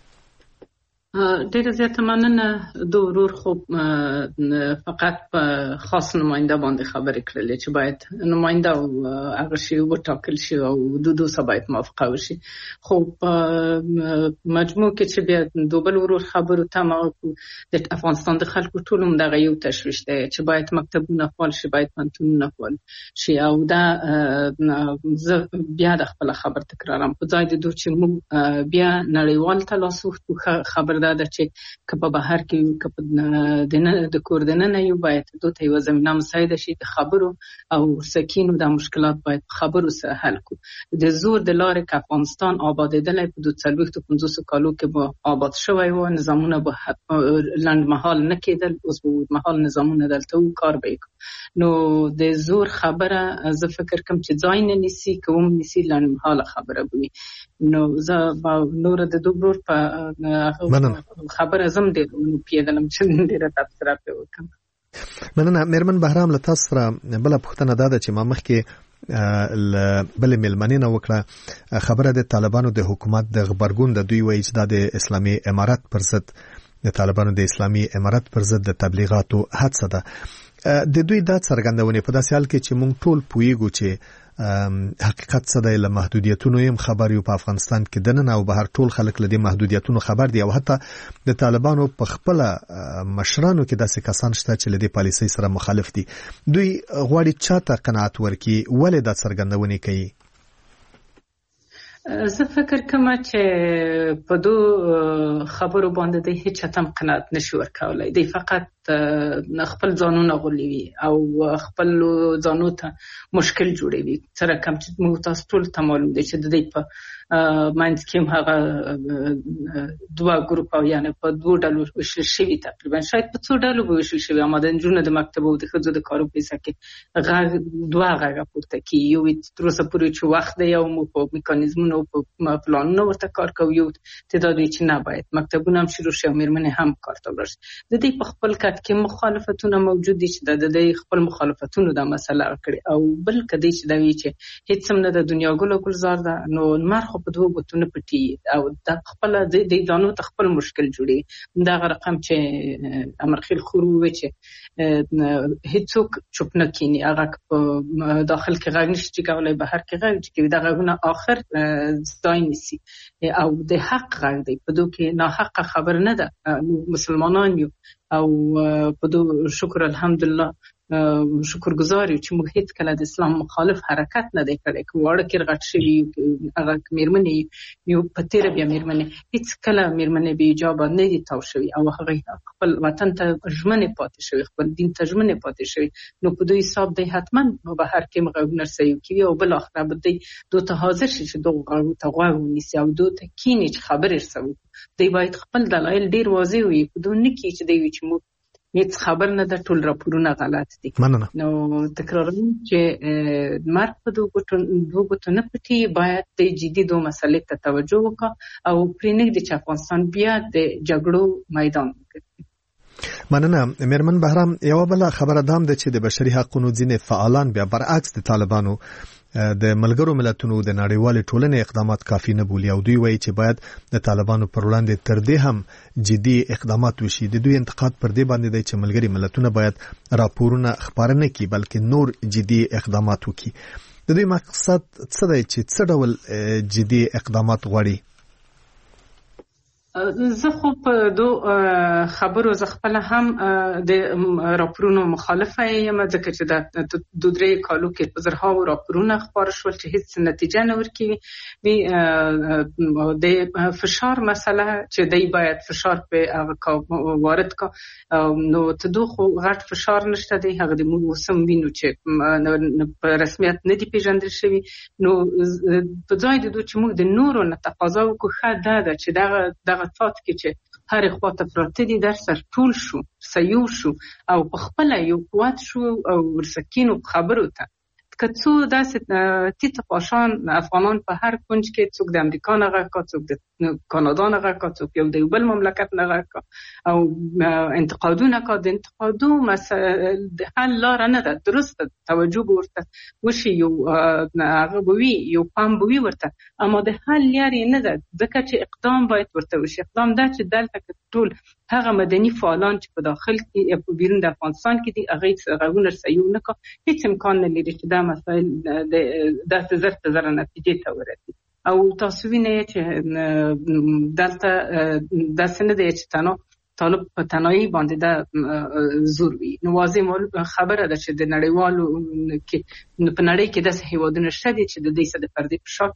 ډیره زیاته مننه د ورور خو فقط په خاص نماینده باندې خبرې کړلې چې باید نماینده هغه شی وټاکل شي او د دوی سره باید موافقه وشي خو په مجموع کې چې بیا د بل ورور خبرو ته ما د افغانستان د خلکو ټول هم دغه یو تشویش دی چې باید مکتبونه فعال شي باید پوهنتونونه فعال شي او دا زه بیا د خپل خبر تکرارم په ځای د دوی چې موږ بیا نړیوال ته لاس وخت خبر دا ده چې که په بهر کې که په د کور دننه یو باید دوی ته یوه زمینه مساعده شي د خبرو او سکینو دا مشکلات باید په خبرو سره حل کړو. د زور د لارې که افغانستان آبادېدلی په دوه څلوېښتو پنځوسو کالو کې به آباد شوی و، نظامونه به لنډمهال نه کېدل، اوس به اوږدمهال نظامونه دلته و، کار به یې نو د زور خبره زه فکر کوم چې ځای نه نیسي، که هم نیسي لنډمهاله خبره به وي. نو زه به نوره د دوه ورور په خبره زه هم ډېر پوهېدلم چې ډېره تبصره پرې وکړم. مننه. مېرمن بهرام، له تاسو سره بله پوښتنه دا ده چې ما مخکې بلې مېلمنې نه وکړه خبره د طالبانو د حکومت د غبرګون د دوی وایي چې دا د اسلامي امارت پر ضد د طالبانو د اسلامي امارت پر ضد د تبلیغاتو هڅه ده. د دوی دا څرګندونې په داسې حال کې چې موږ ټول پوهیږو چې حقیقت څه دی، له محدودیتونو هم خبر یو په افغانستان کې دننه او بهر ټول خلک له دې محدودیتونو خبر دي، او حتی د طالبانو په خپله مشرانو کې داسې کسان شته چې له دې پالیسۍ سره مخالف دي. دوی غواړي چاته قناعت ورکړي، ولې دا څرګندونې کوي؟ زه فکر کوم چې په دو خبرو باندې د هیڅ چاته قناعت نشي ورکولی. دی فقط خپل ځانونه غولوي او خپل ځانو ته مشکل جوړوي. څه رقم چې موږ تاسو ټول ته معلوم دی چې د دې په منځ کې هم هغه دوه ګروپ او یعنې په دوه ډلو ویشل شوي، تقریبا شاید په څو ډلو به ویشل شوي، اما د نجونو د مکتب او د ښځو د کارو په حصه کې غږ دوه غږه پورته کېږي. یو تر اوسه پورې چې وخت دی او موږ په میکانیزمونو او په پلانونو ورته کار کوو، یو تعداد وي چې نه باید مکتبونه هم شروع شي او مېرمنې هم کار ته ولاړ شي. د دې په خپل کټ کې مخالفتونه موجود دي چې د دې خپل مخالفتونو دا مسله کړي، او بل کدی چې دا وی چې هیڅ هم نه د دنیا ګل او ګلزار ده، نو نمر خو په دوه ګوتونو پټي او د خپل د ځانو ته خپل مشکل جوړي. دا رقم چې امرخیل خورو وی چې هیڅوک چوپ نه کینی، هغه په داخل کې غږ نشي کولای، بهر کې غږ چې دا غږونه آخر ځای نیسي او د حق غږ دی. په دوه کې ناحق خبر نه ده، مسلمانان یو او په دو شکر الحمدلله شکر گزار یو چې موږ هیڅ کله د اسلام مخالف حرکت نه دی کړی. که واړه کې رغټ شوي هغه مېرمنې یو په تېره بیا مېرمنې هیڅ کله مېرمنې بې حجابه نه دي تاو شوي او هغه خپل وطن ته ژمنې پاتې شوي، خپل دین ته ژمنې پاتې شوي. نو په دوی حساب دی حتما بهر کې غږونه رسوي کوي او بالاخره به دی دو ته حاضر شي چې دغو غږو ته غوږ ونیسي او دو ته کیني چې خبرې رسوي. دی باید خپل دلایل ډېر واضح وي، په دوی نه کړي چې دی وي چې موږ هیڅ خبر نه ده، ټول راپورونه غلط دي. مننه. نو تکراروم چې مرګ په دوه ګوتو نه پټي، باید د جدي دو مسلې ته توجه وکړه او پرېنږدي چې افغانستان بیا د جګړو میدان وګرځي. مننه. مېرمن بهرام، یوه بله خبره دا هم ده چې د بشري حقونو ځینې فعالان بیا برعکس د طالبانو د ملګرو ملتونو د نړیوالې ټولنې اقدامات کافي نه بولي او دوی وایي چې باید د طالبانو پر وړاندې تر دې هم جدي اقدامات وشي. د دوی انتقاد پر دې باندې دی چې ملګري ملتونه باید راپورونه خپاره نه کړي بلکې نور جدي اقدامات وکړي. د دوی مقصد څه دی چې څه ډول جدي اقدامات غواړي؟ زه خو په دو خبرو زه خپله هم د راپورونو مخالفه یم، ځکه چې د دو درې کالو کې په زرهاو راپورونه خپاره شول چې هیڅ نتیجه نه ورکوي. د فشار مسله چې دی باید فشار په وارد کا، نو ته دو خو غټ فشار نشته دی، هغه د موږ اوس هم وینو چې په رسمیت نه دي پیژندل شوي. نو په ځای د دو چې موږ د نورو نه تقاضا وکړو ښه دا ده چې دغه څات کې چې هر خواته پراته دي در سر ټول شو سیو شو او په خپله یو قوت شو او ورسکینو خبرو ته که څو داسې تیت پاشان افغانان په هر کنج کې څوک د امریکا نه غږ کا، څوک د کانادا نه غږ کا، څوک یو د یو بل مملکت نه غږ کا او انتقادونه کا. د انتقادو د حل لاره نه ده، درست توجه به ورته وشي، یو هغه به وي، یو پام به وي ورته، اما د حل لارې نه ده، ځکه چې اقدام باید ورته وشي. اقدام دا چې دلته ټول هغه مدني فعالان چې په داخل کې په بیرون د افغانستان کې دي هغه غږونه رسوي نه کا، هیڅ امکان نه لري چې دا مسایل داسې زر ته زره نتیجې ته ورسي. او تاسو وینئ چې دلته داسې نه دی چې تنها طالب په تنهایی باندې دا زور وي. نو واضح خبره ده چې د نړیوالو کې په نړۍ کې داسې هیوادونه شته دي چې د دې څه د پردې په شا کې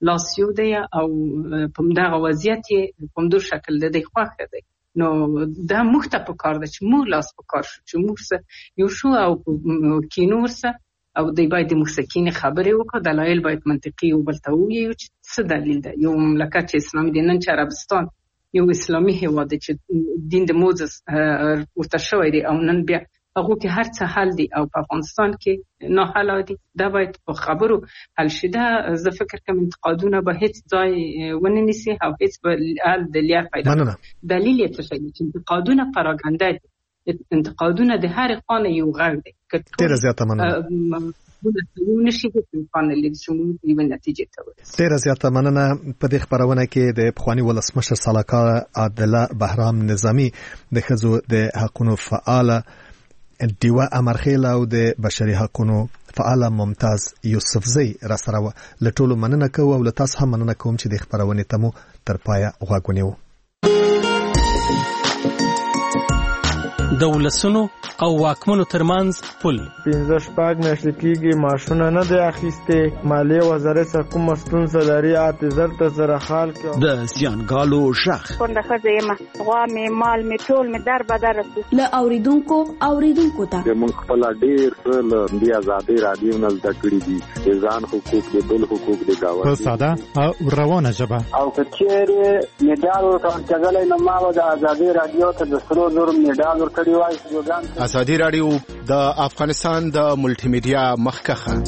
لاسیو دی او په دغه وضعیت په دوه شکل د دی خوښه دی. نو دا موږ ته په کار ده چې موږ لاس په کار شو چې موږ سره یو شو او کینو ورسه او دی باید د موسیقین خبرې وکړو، دلایل باید منطقي او بل ته ووایو چې څه دلیل ده. یو مملکت چې اسلامي دی، نن چې عربستان یو اسلامي هیواد دی چې دین د موزس ورته شوی دی او نن بیا هغه کې هر څه حل دي او په افغانستان کې نه حل دي، دا باید په خبرو حل شي. دا زه فکر کوم انتقادونه به هیڅ ځای ونه نیسي او هیڅ به حل د لیا پیدا نه. دلیل یې څه دی چې انتقادونه پراګاندا دي، انتقادونه د هر خانه یو غږ دی. ډیره زیاته مننه. یو نشي د خانه لږ شمول یو نتیجه ته ورسېږي. ډیره زیاته مننه. په دې خبرونه کې د پخوانی ولسمشر سلاکار عادله بهرام نظامی د ښځو د حقوقو فعاله دیوه امرخیل او د بشري حقوقو فعال ممتاز یوسفزی را سره و. له ټولو مننه کوم او له تاسو هم مننه کوم چې د خبرونه ته مو تر پایه غوږ ونیو. د ولسونو او واکمنو ترمنځ پل پنځه شپږ میاشتې کېږي ماشونه نه دی اخیستې. مالیې وزارت څخه کومه ستونزه لري اته زر ته زره خال کې د زیانګالو شخ کونډه ښځه یم، غوا مې مال مې ټول مې در بدر رسو. له اوریدونکو اوریدونکو ته موږ خپل ډېر څه له دې آزادۍ راډیو نه زده کړي دي، د ځان حقوق د بل حقوق د گاونډي په ساده او روانه ژبه. او که چېرې میډال ورکول کېدلی نو ما به د آزادۍ راډیو ته د سرو زرو میډال ورکړی وای. ازادي راډیو د افغانستان د ملټي میډیا مخکخه